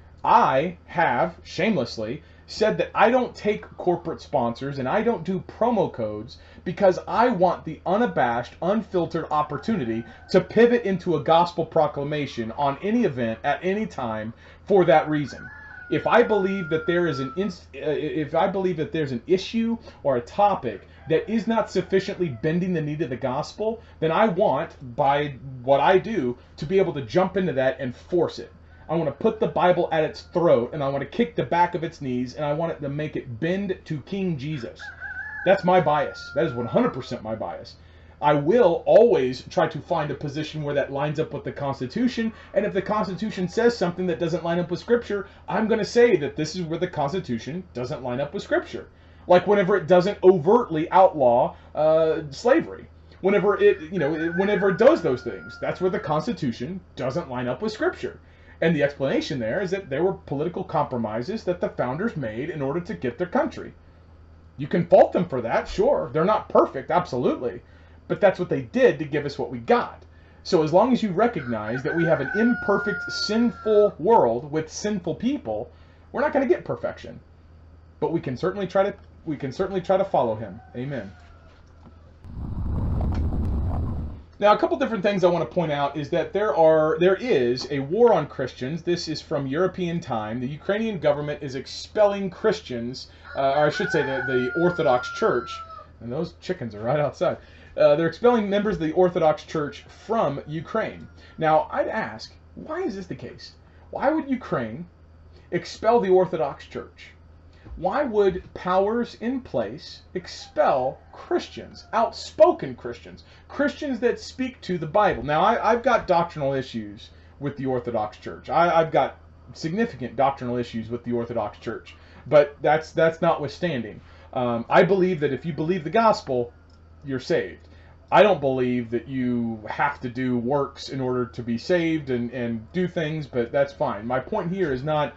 I have, shamelessly, said that I don't take corporate sponsors and I don't do promo codes because I want the unabashed, unfiltered opportunity to pivot into a gospel proclamation on any event at any time for that reason. If I believe that there is an issue or a topic that is not sufficiently bending the knee to the gospel, then I want, by what I do, to be able to jump into that and force it. I want to put the Bible at its throat, and I want to kick the back of its knees, and I want it to make it bend to King Jesus. That's my bias. That is 100% my bias. I will always try to find a position where that lines up with the Constitution, and if the Constitution says something that doesn't line up with Scripture, I'm going to say that this is where the Constitution doesn't line up with Scripture. Like whenever it doesn't overtly outlaw slavery. Whenever it does those things, that's where the Constitution doesn't line up with Scripture. And the explanation there is that there were political compromises that the founders made in order to get their country. You can fault them for that, sure. They're not perfect, absolutely. But that's what they did to give us what we got. So as long as you recognize that we have an imperfect, sinful world with sinful people, we're not going to get perfection. But we can certainly try to follow him. Amen. Now, a couple different things I want to point out is that there is a war on Christians. This is from European time. The Ukrainian government is expelling Christians, or I should say the Orthodox Church, and those chickens are right outside. They're expelling members of the Orthodox Church from Ukraine. Now, I'd ask, why is this the case? Why would Ukraine expel the Orthodox Church? Why would powers in place expel Christians, outspoken Christians, Christians that speak to the Bible? Now, I've got doctrinal issues with the Orthodox Church. I've got significant doctrinal issues with the Orthodox Church, but that's notwithstanding. I believe that if you believe the gospel, you're saved. I don't believe that you have to do works in order to be saved and do things, but that's fine. My point here is not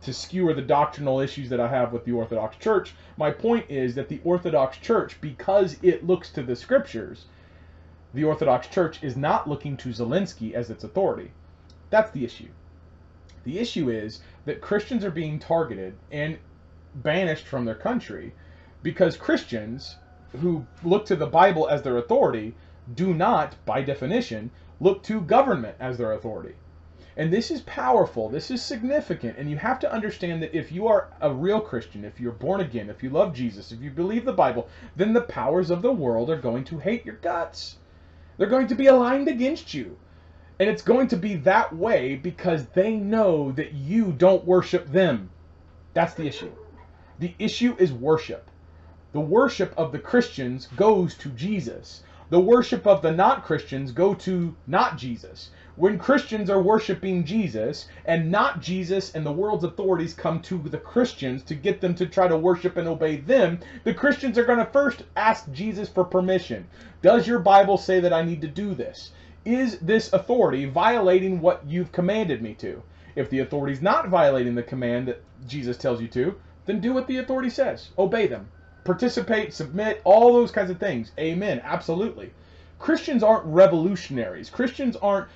to skewer the doctrinal issues that I have with the Orthodox Church. My point is that the Orthodox Church, because it looks to the Scriptures, the Orthodox Church is not looking to Zelensky as its authority. That's the issue. The issue is that Christians are being targeted and banished from their country because Christians who look to the Bible as their authority do not, by definition, look to government as their authority. And this is powerful, this is significant, and you have to understand that if you are a real Christian, if you're born again, if you love Jesus, if you believe the Bible, then the powers of the world are going to hate your guts. They're going to be aligned against you. And it's going to be that way because they know that you don't worship them. That's the issue. The issue is worship. The worship of the Christians goes to Jesus. The worship of the not Christians go to not Jesus. When Christians are worshiping Jesus and not Jesus and the world's authorities come to the Christians to get them to try to worship and obey them, the Christians are going to first ask Jesus for permission. Does your Bible say that I need to do this? Is this authority violating what you've commanded me to? If the authority is not violating the command that Jesus tells you to, then do what the authority says. Obey them. Participate, submit, all those kinds of things. Amen. Absolutely. Christians aren't revolutionaries. Christians aren't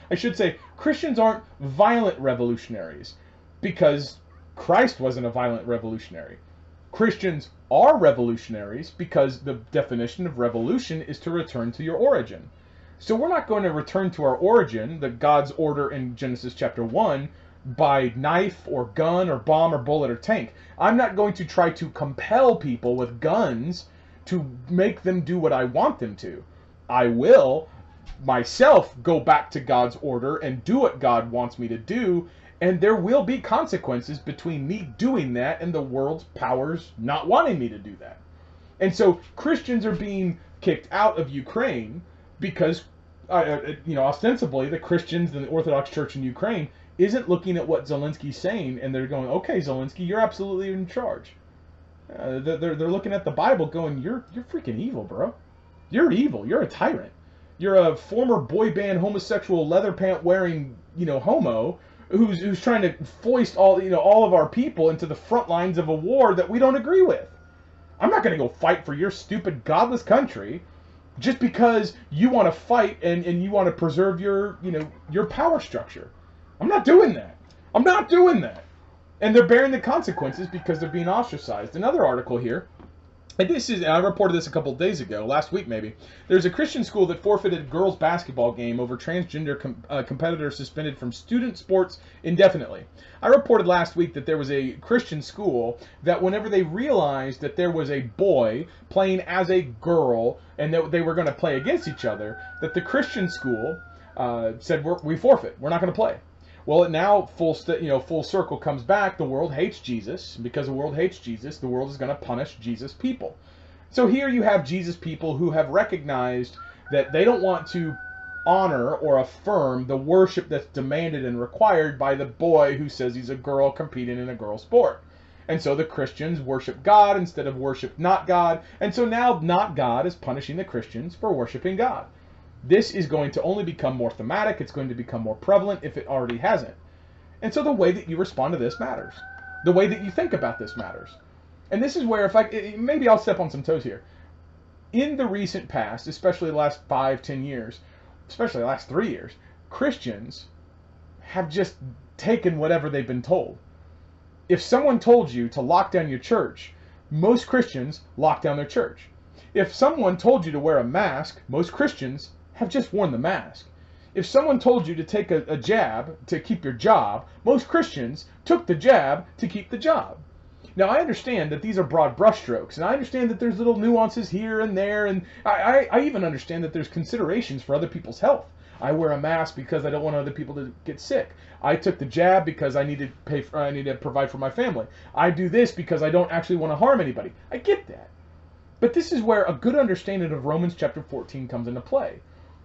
violent revolutionaries because Christ wasn't a violent revolutionary. Christians are revolutionaries because the definition of revolution is to return to your origin. So we're not going to return to our origin, the God's order in Genesis chapter 1, by knife or gun or bomb or bullet or tank. I'm not going to try to compel people with guns to make them do what I want them to. I will myself go back to God's order and do what God wants me to do, and there will be consequences between me doing that and the world's powers not wanting me to do that. And so Christians are being kicked out of Ukraine because, ostensibly the Christians and the Orthodox Church in Ukraine isn't looking at what Zelensky's saying, and they're going, okay, Zelensky, you're absolutely in charge. They're looking at the Bible going, you're freaking evil, bro. You're evil. You're a tyrant. You're a former boy band homosexual leather pant wearing, homo who's trying to foist all of our people into the front lines of a war that we don't agree with. I'm not going to go fight for your stupid godless country just because you want to fight and you want to preserve your power structure. I'm not doing that. I'm not doing that. And they're bearing the consequences because they're being ostracized. Another article here. And I reported this a couple of days ago, last week maybe. There's a Christian school that forfeited a girls' basketball game over transgender competitors suspended from student sports indefinitely. I reported last week that there was a Christian school that whenever they realized that there was a boy playing as a girl and that they were going to play against each other, that the Christian school said, we forfeit. We're not going to play. Well, now full circle comes back. The world hates Jesus. Because the world hates Jesus, the world is going to punish Jesus people. So here you have Jesus people who have recognized that they don't want to honor or affirm the worship that's demanded and required by the boy who says he's a girl competing in a girl sport. And so the Christians worship God instead of worship not God. And so now not God is punishing the Christians for worshiping God. This is going to only become more thematic. It's going to become more prevalent if it already hasn't. And so the way that you respond to this matters. The way that you think about this matters. And this is where, maybe I'll step on some toes here. In the recent past, especially the last 5-10 years, especially the last 3 years, Christians have just taken whatever they've been told. If someone told you to lock down your church, most Christians lock down their church. If someone told you to wear a mask, most Christians have just worn the mask. If someone told you to take a jab to keep your job, most Christians took the jab to keep the job. Now, I understand that these are broad brushstrokes, and I understand that there's little nuances here and there, and I even understand that there's considerations for other people's health. I wear a mask because I don't want other people to get sick. I took the jab because I need to provide for my family. I do this because I don't actually want to harm anybody. I get that. But this is where a good understanding of Romans chapter 14 comes into play.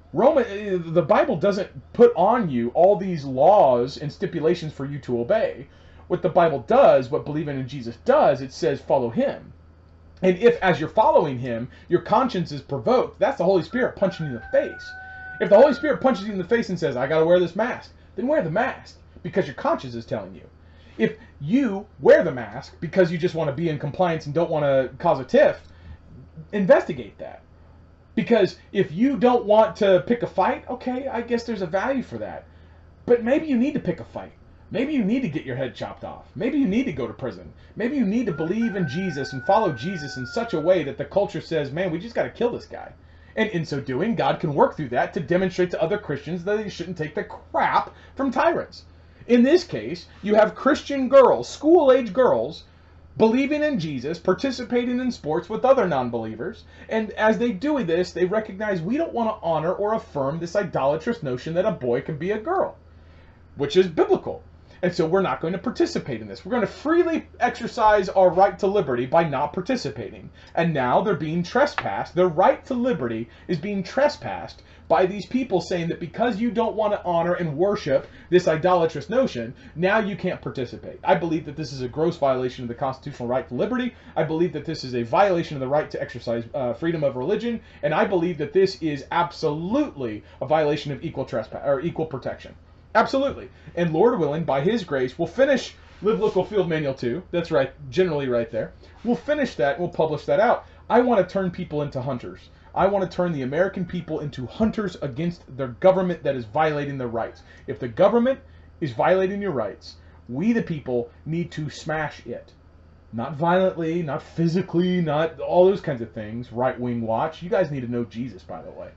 The Bible doesn't put on you all these laws and stipulations for you to obey. What the Bible does, what believing in Jesus does, it says follow him. And if, as you're following him, your conscience is provoked, that's the Holy Spirit punching you in the face. If the Holy Spirit punches you in the face and says, I got to wear this mask, then wear the mask, because your conscience is telling you. If you wear the mask because you just want to be in compliance and don't want to cause a tiff, investigate that. Because if you don't want to pick a fight, okay, I guess there's a value for that. But maybe you need to pick a fight. Maybe you need to get your head chopped off. Maybe you need to go to prison. Maybe you need to believe in Jesus and follow Jesus in such a way that the culture says, man, we just got to kill this guy. And in so doing, God can work through that to demonstrate to other Christians that they shouldn't take the crap from tyrants. In this case, you have Christian girls, school-age girls, believing in Jesus, participating in sports with other non-believers, and as they do this, they recognize we don't want to honor or affirm this idolatrous notion that a boy can be a girl, which is biblical. And so we're not going to participate in this. We're going to freely exercise our right to liberty by not participating. And now they're being trespassed. Their right to liberty is being trespassed by these people saying that because you don't want to honor and worship this idolatrous notion, now you can't participate. I believe that this is a gross violation of the constitutional right to liberty. I believe that this is a violation of the right to exercise freedom of religion. And I believe that this is absolutely a violation of equal trespass or equal protection. Absolutely. And Lord willing, by His grace, we'll finish Live Local Field Manual 2. That's right, generally right there. We'll finish that and we'll publish that out. I want to turn people into hunters. I want to turn the American people into hunters against their government that is violating their rights. If the government is violating your rights, we the people need to smash it. Not violently, not physically, not all those kinds of things. Right-wing watch. You guys need to know Jesus, by the way.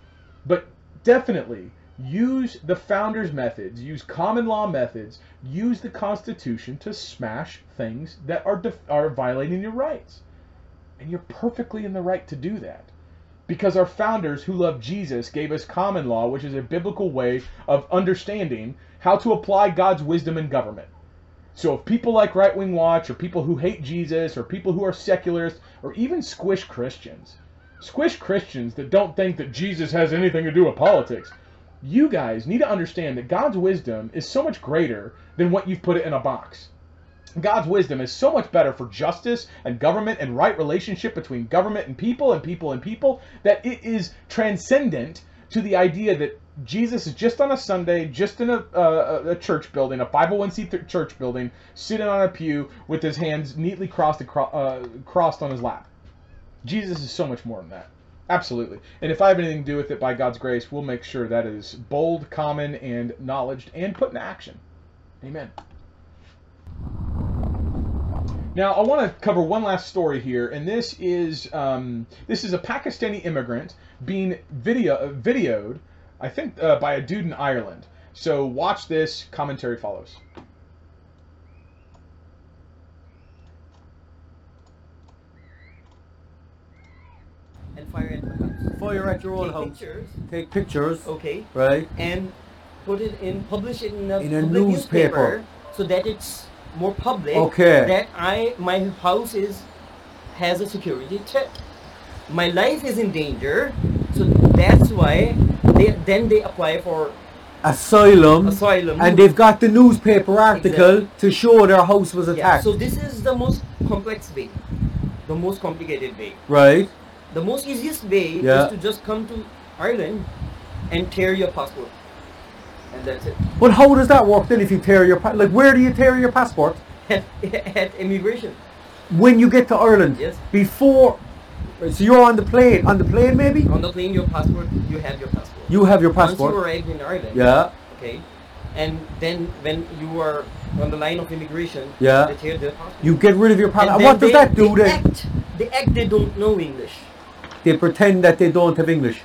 But definitely use the founders' methods, use common law methods, use the Constitution to smash things that are violating your rights. And you're perfectly in the right to do that. Because our founders who love Jesus gave us common law, which is a biblical way of understanding how to apply God's wisdom in government. So if people like Right Wing Watch, or people who hate Jesus, or people who are secularists, or even squish Christians that don't think that Jesus has anything to do with politics, you guys need to understand that God's wisdom is so much greater than what you've put it in a box. God's wisdom is so much better for justice and government and right relationship between government and people and people and people that it is transcendent to the idea that Jesus is just on a Sunday, just in a church building, a 501c3 church building, sitting on a pew with his hands neatly crossed on his lap. Jesus is so much more than that. Absolutely. And if I have anything to do with it, by God's grace, we'll make sure that is bold, common, and acknowledged and put in action. Amen. Now, I want to cover one last story here, and this is a Pakistani immigrant being videoed, I think, by a dude in Ireland. So watch this. Commentary follows. And fire at the house. Fire at your own Take house. pictures. Take pictures. Okay. Right. And publish it in a In a public newspaper. so that it's more public. Okay. That my house has a security check. My life is in danger, so that's why they apply for Asylum. And they've got the newspaper article to show their house was attacked. So this is the most complex way, the most complicated way. Right. The most easiest way is to just come to Ireland and tear your passport. And that's it. But how does that work then if you tear your like where do you tear your passport? At immigration. When you get to Ireland? Yes. Before, so you're on the plane maybe? On the plane, you have your passport. You have your passport. Once you arrive in Ireland. Yeah. Okay. And then when you are on the line of immigration, yeah, they tear their passport. You get rid of your passport. And what does that do then? They don't know English. They pretend that they don't have English.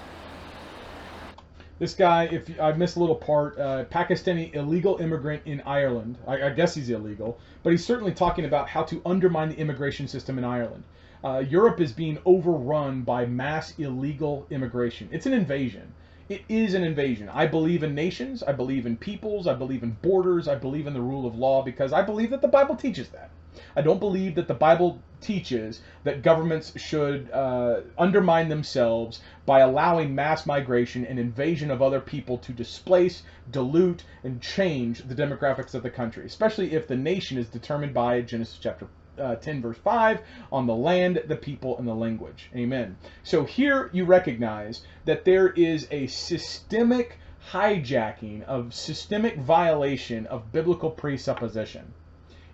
This guy, if I missed a little part, Pakistani illegal immigrant in Ireland. I guess he's illegal, but he's certainly talking about how to undermine the immigration system in Ireland. Europe is being overrun by mass illegal immigration. It's an invasion. It is an invasion. I believe in nations. I believe in peoples. I believe in borders. I believe in the rule of law because I believe that the Bible teaches that. I don't believe that the Bible teaches that governments should undermine themselves by allowing mass migration and invasion of other people to displace, dilute, and change the demographics of the country, especially if the nation is determined by Genesis chapter 10 verse 5 on the land, the people, and the language. Amen. So here you recognize that there is a systemic hijacking of systemic violation of biblical presupposition.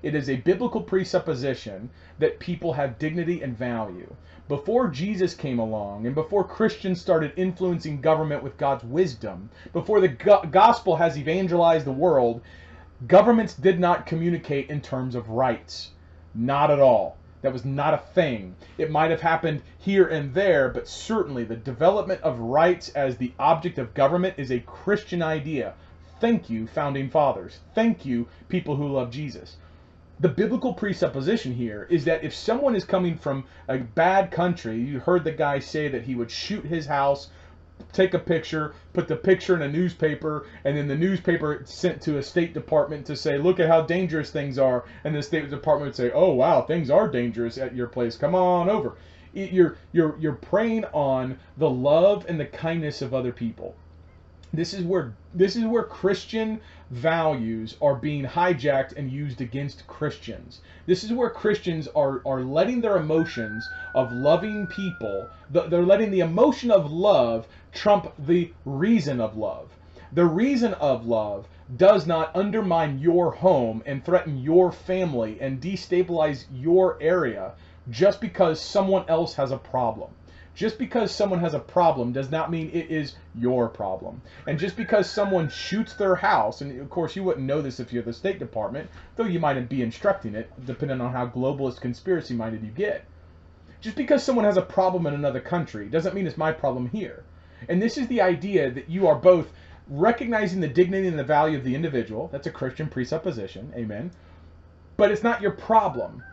It is a biblical presupposition that people have dignity and value. Before Jesus came along, and before Christians started influencing government with God's wisdom, before the gospel has evangelized the world, governments did not communicate in terms of rights. Not at all. That was not a thing. It might have happened here and there, but certainly the development of rights as the object of government is a Christian idea. Thank you, Founding Fathers. Thank you, people who love Jesus. The biblical presupposition here is that if someone is coming from a bad country, you heard the guy say that he would shoot his house, take a picture, put the picture in a newspaper, and then the newspaper sent to a State Department to say, look at how dangerous things are, and the State Department would say, oh wow, things are dangerous at your place, come on over. You're preying on the love and the kindness of other people. This is where Christian values are being hijacked and used against Christians. This is where Christians are letting their emotions of loving people, they're letting the emotion of love trump the reason of love. The reason of love does not undermine your home and threaten your family and destabilize your area just because someone else has a problem. Just because someone has a problem does not mean it is your problem. And just because someone shoots their house, and of course you wouldn't know this if you're the State Department, though you might be instructing it, depending on how globalist conspiracy-minded you get. Just because someone has a problem in another country doesn't mean it's my problem here. And this is the idea that you are both recognizing the dignity and the value of the individual. That's a Christian presupposition, amen. But it's not your problem.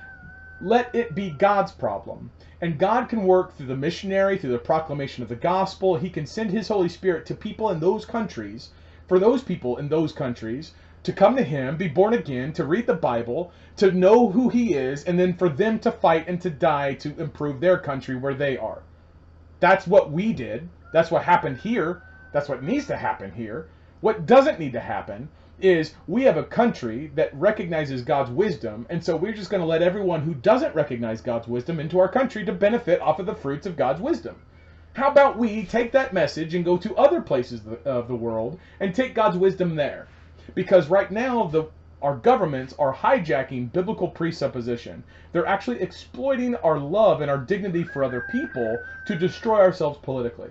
Let it be God's problem. And God can work through the missionary, through the proclamation of the gospel. He can send his Holy Spirit to people in those countries, for those people in those countries to come to him, be born again, to read the Bible, to know who he is, and then for them to fight and to die to improve their country where they are. That's what we did. That's what happened here. That's what needs to happen here. What doesn't need to happen is we have a country that recognizes God's wisdom, and so we're just going to let everyone who doesn't recognize God's wisdom into our country to benefit off of the fruits of God's wisdom. How about we take that message and go to other places of the world and take God's wisdom there? Because right now our governments are hijacking biblical presupposition. They're actually exploiting our love and our dignity for other people to destroy ourselves politically.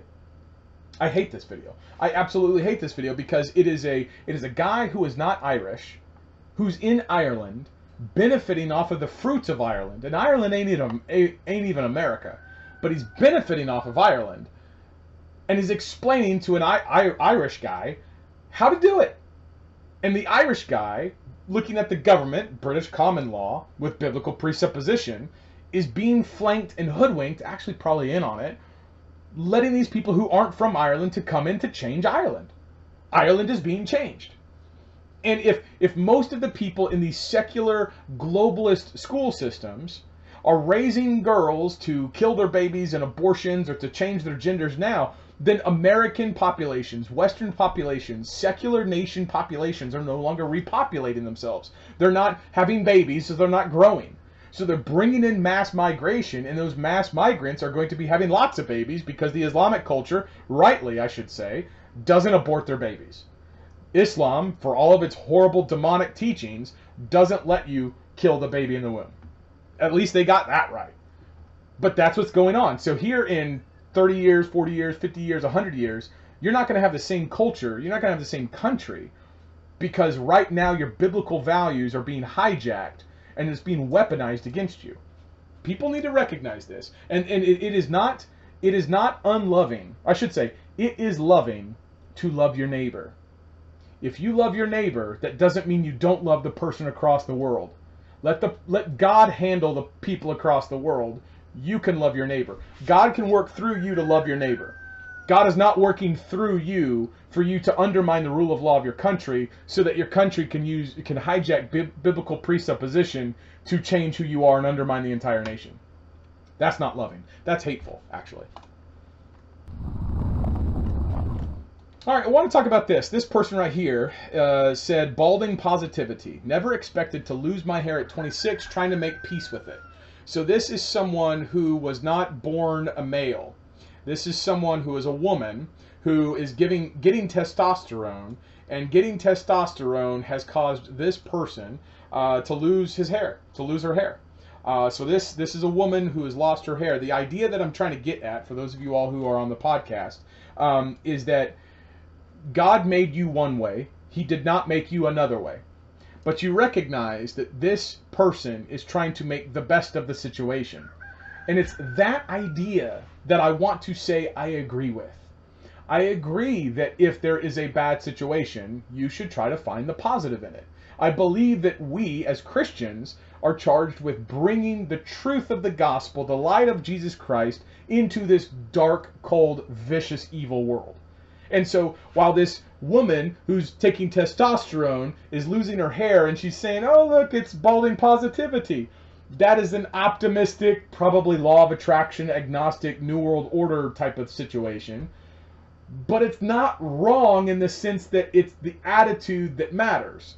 I hate this video. I absolutely hate this video because it is a guy who is not Irish, who's in Ireland, benefiting off of the fruits of Ireland. And Ireland ain't even America, but he's benefiting off of Ireland, and he's explaining to an Irish guy how to do it. And the Irish guy, looking at the government, British common law, with biblical presupposition, is being flanked and hoodwinked, actually probably in on it, letting these people who aren't from Ireland to come in to change Ireland. Ireland is being changed. And if most of the people in these secular globalist school systems are raising girls to kill their babies and abortions or to change their genders now, then American populations, Western populations, secular nation populations are no longer repopulating themselves. They're not having babies, so they're not growing. So they're bringing in mass migration, and those mass migrants are going to be having lots of babies because the Islamic culture, rightly I should say, doesn't abort their babies. Islam, for all of its horrible demonic teachings, doesn't let you kill the baby in the womb. At least they got that right. But that's what's going on. So here in 30 years, 40 years, 50 years, 100 years, you're not going to have the same culture, you're not going to have the same country, because right now your biblical values are being hijacked and it's being weaponized against you. People need to recognize this. And it is not unloving. I should say, it is loving to love your neighbor. If you love your neighbor, that doesn't mean you don't love the person across the world. Let God handle the people across the world. You can love your neighbor. God can work through you to love your neighbor. God is not working through you for you to undermine the rule of law of your country so that your country can hijack biblical presupposition to change who you are and undermine the entire nation. That's not loving. That's hateful, actually. All right, I want to talk about this. This person right here said, balding positivity. Never expected to lose my hair at 26, trying to make peace with it. So this is someone who was not born a male. This is someone who is a woman who is getting testosterone, and getting testosterone has caused this person to lose his hair, to lose her hair. So this is a woman who has lost her hair. The idea that I'm trying to get at, for those of you all who are on the podcast, is that God made you one way. He did not make you another way. But you recognize that this person is trying to make the best of the situation. And it's that idea that I want to say I agree with. I agree that if there is a bad situation, you should try to find the positive in it. I believe that we, as Christians, are charged with bringing the truth of the gospel, the light of Jesus Christ, into this dark, cold, vicious, evil world. And so, while this woman who's taking testosterone is losing her hair and she's saying, oh, look, it's balding positivity, that is an optimistic, probably law of attraction, agnostic, New World Order type of situation. But it's not wrong in the sense that it's the attitude that matters.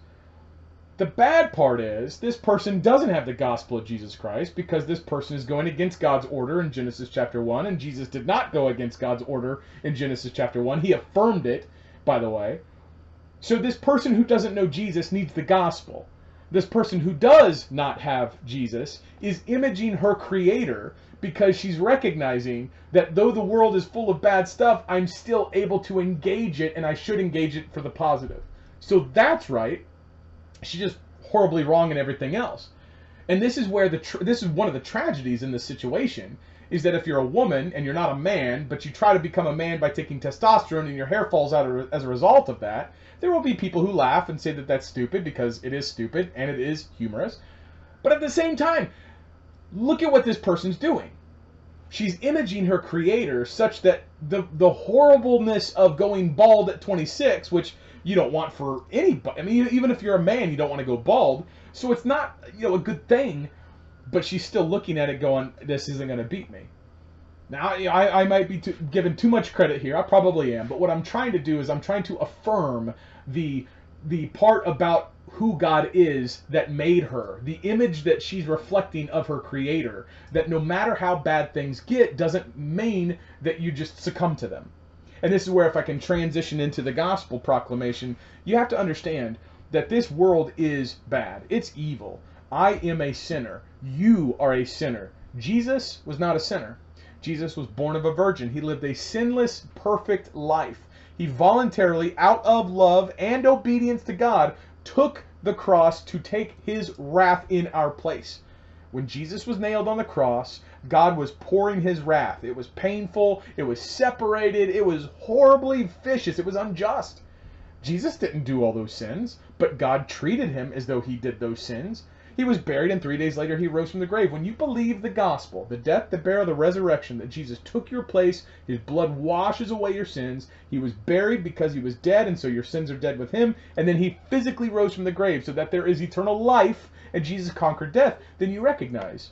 The bad part is this person doesn't have the gospel of Jesus Christ because this person is going against God's order in Genesis chapter 1, and Jesus did not go against God's order in Genesis chapter 1. He affirmed it, by the way. So this person who doesn't know Jesus needs the gospel. This person who does not have Jesus is imaging her creator because she's recognizing that though the world is full of bad stuff, I'm still able to engage it, and I should engage it for the positive. So that's right. She's just horribly wrong in everything else. And this is where this is one of the tragedies in this situation, is that if you're a woman and you're not a man, but you try to become a man by taking testosterone and your hair falls out as a result of that, there will be people who laugh and say that that's stupid because it is stupid and it is humorous. But at the same time, look at what this person's doing. She's imaging her creator such that the horribleness of going bald at 26, which you don't want for anybody. I mean, even if you're a man, you don't want to go bald. So it's not, a good thing. But she's still looking at it going, this isn't going to beat me. Now, I might be given too much credit here. I probably am. But what I'm trying to do is I'm trying to affirm the part about who God is that made her. The image that she's reflecting of her creator. That no matter how bad things get, doesn't mean that you just succumb to them. And this is where, if I can transition into the gospel proclamation, you have to understand that this world is bad. It's evil. I am a sinner. You are a sinner. Jesus was not a sinner. Jesus was born of a virgin. He lived a sinless, perfect life. He voluntarily, out of love and obedience to God, took the cross to take his wrath in our place. When Jesus was nailed on the cross, God was pouring his wrath. It was painful. It was separated. It was horribly vicious. It was unjust. Jesus didn't do all those sins, but God treated him as though he did those sins. He was buried, and 3 days later he rose from the grave. When you believe the gospel, the death, the burial, the resurrection, that Jesus took your place, his blood washes away your sins, he was buried because he was dead, and so your sins are dead with him, and then he physically rose from the grave so that there is eternal life, and Jesus conquered death, then you recognize,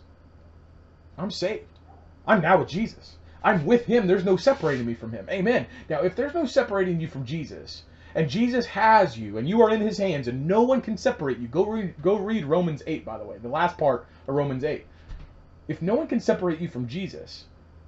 I'm saved. I'm now with Jesus. I'm with him. There's no separating me from him. Amen. Now, if there's no separating you from Jesus, and Jesus has you, and you are in his hands, and no one can separate you. Go read Romans 8, by the way, the last part of Romans 8. If no one can separate you from Jesus,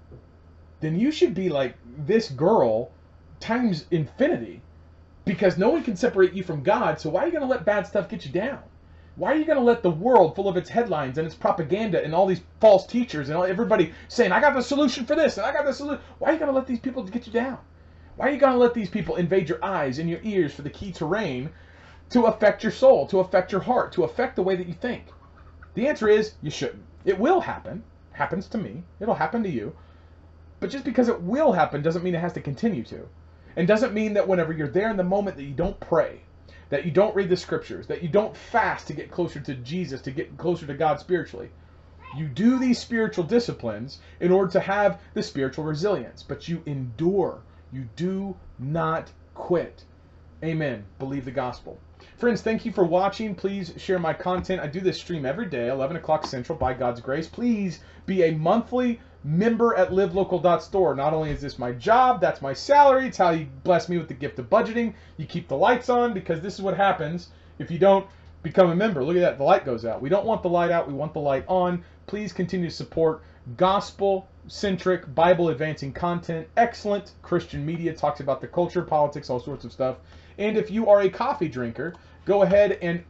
then you should be like this girl times infinity, because no one can separate you from God, so why are you going to let bad stuff get you down? Why are you going to let the world, full of its headlines and its propaganda and all these false teachers and everybody saying, I got the solution for this, and I got the solution. Why are you going to let these people get you down? Why are you going to let these people invade your eyes and your ears for the key terrain to affect your soul, to affect your heart, to affect the way that you think? The answer is you shouldn't. It will happen. Happens to me. It'll happen to you. But just because it will happen doesn't mean it has to continue to. And doesn't mean that whenever you're there in the moment that you don't pray, that you don't read the scriptures, that you don't fast to get closer to Jesus, to get closer to God spiritually. You do these spiritual disciplines in order to have the spiritual resilience, but you endure. You do not quit. Amen. Believe the gospel. Friends, thank you for watching. Please share my content. I do this stream every day, 11 o'clock Central, by God's grace. Please be a monthly member at livelocal.store. Not only is this my job, that's my salary. It's how you bless me with the gift of budgeting. You keep the lights on, because this is what happens if you don't become a member. Look at that. The light goes out. We don't want the light out. We want the light on. Please continue to support gospel-centric, Bible-advancing content. Excellent Christian media. Talks about the culture, politics, all sorts of stuff. And if you are a coffee drinker, go ahead and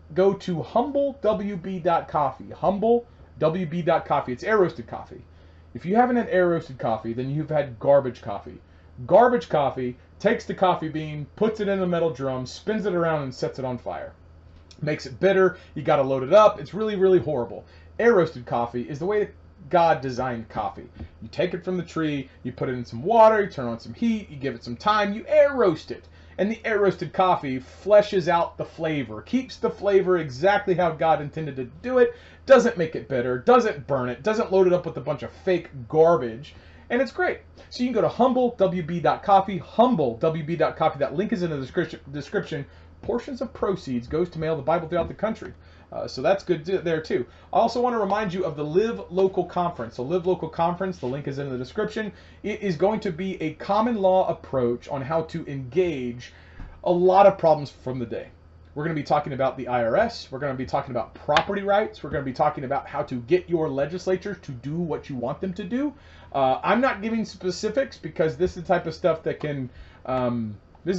go to humblewb.coffee. Humblewb.coffee. It's air roasted coffee. If you haven't had air roasted coffee, then you've had garbage coffee. Garbage coffee takes the coffee bean, puts it in a metal drum, spins it around, and sets it on fire. Makes it bitter. You got to load it up. It's really, really horrible. Air roasted coffee is the way that God designed coffee. You take it from the tree, you put it in some water, you turn on some heat, you give it some time, you air roast it. And the air roasted coffee fleshes out the flavor, keeps the flavor exactly how God intended to do it, doesn't make it bitter, doesn't burn it, doesn't load it up with a bunch of fake garbage, and it's great. So you can go to humblewb.coffee, humblewb.coffee. That link is in the description. Portions of proceeds goes to mail the Bible throughout the country. So that's good there too. I also want to remind you of the Live Local Conference. So Live Local Conference, the link is in the description. It is going to be a common law approach on how to engage a lot of problems from the day. We're going to be talking about the IRS. We're going to be talking about property rights. We're going to be talking about how to get your legislatures to do what you want them to do. I'm not giving specifics because this is the type of stuff that can. This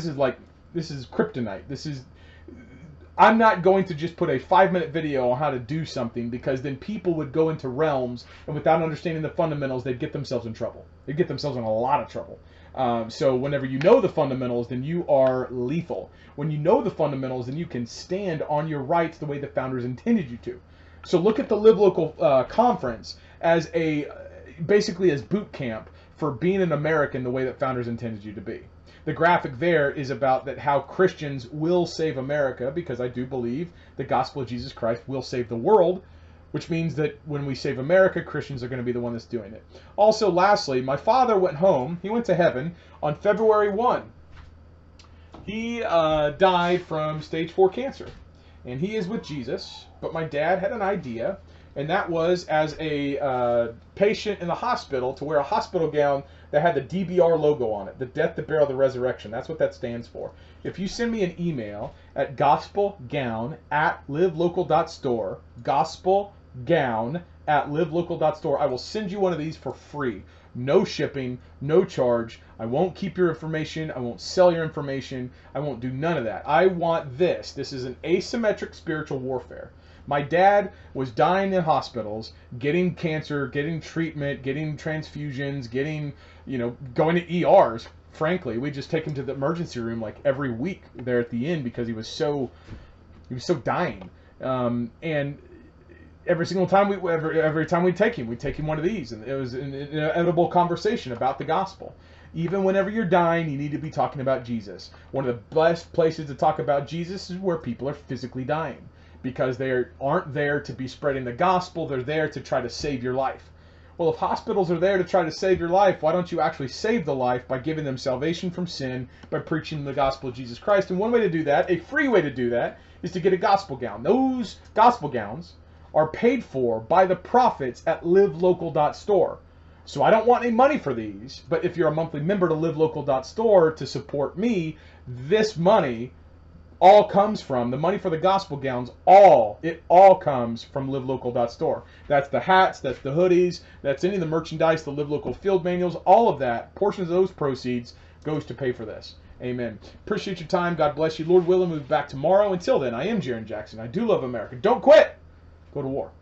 is kryptonite. I'm not going to just put a 5-minute video on how to do something, because then people would go into realms, and without understanding the fundamentals, they'd get themselves in trouble. They'd get themselves in a lot of trouble. So whenever you know the fundamentals, then you are lethal. When you know the fundamentals, then you can stand on your rights the way the founders intended you to. So look at the Live Local Conference as basically as boot camp for being an American the way that founders intended you to be. The graphic there is about how Christians will save America, because I do believe the gospel of Jesus Christ will save the world, which means that when we save America, Christians are going to be the one that's doing it. Also, lastly, my father went home. He went to heaven on February 1. He died from stage 4 cancer, and he is with Jesus. But my dad had an idea, and that was as a patient in the hospital to wear a hospital gown that had the DBR logo on it, the death, the burial, the resurrection. That's what that stands for. If you send me an email at gospelgown@livelocal.store, gospelgown@livelocal.store, I will send you one of these for free. No shipping, no charge. I won't keep your information. I won't sell your information. I won't do none of that. I want this. This is an asymmetric spiritual warfare. My dad was dying in hospitals, getting cancer, getting treatment, getting transfusions, going to ERs. Frankly, we just take him to the emergency room like every week there at the end because he was so dying. And every single time every time we'd take him one of these, and it was an inevitable conversation about the gospel. Even whenever you're dying, you need to be talking about Jesus. One of the best places to talk about Jesus is where people are physically dying, because they aren't there to be spreading the gospel. They're there to try to save your life. Well, if hospitals are there to try to save your life, why don't you actually save the life by giving them salvation from sin, by preaching the gospel of Jesus Christ? And one way to do that, a free way to do that, is to get a gospel gown. Those gospel gowns are paid for by the profits at livelocal.store. So I don't want any money for these, but if you're a monthly member to livelocal.store to support me, this money all comes from, the money for the gospel gowns, it all comes from livelocal.store. That's the hats, that's the hoodies, that's any of the merchandise, the Live Local field manuals, all of that, portions of those proceeds goes to pay for this. Amen. Appreciate your time. God bless you. Lord willing, we'll be back tomorrow. Until then, I am Jaron Jackson. I do love America. Don't quit. Go to war.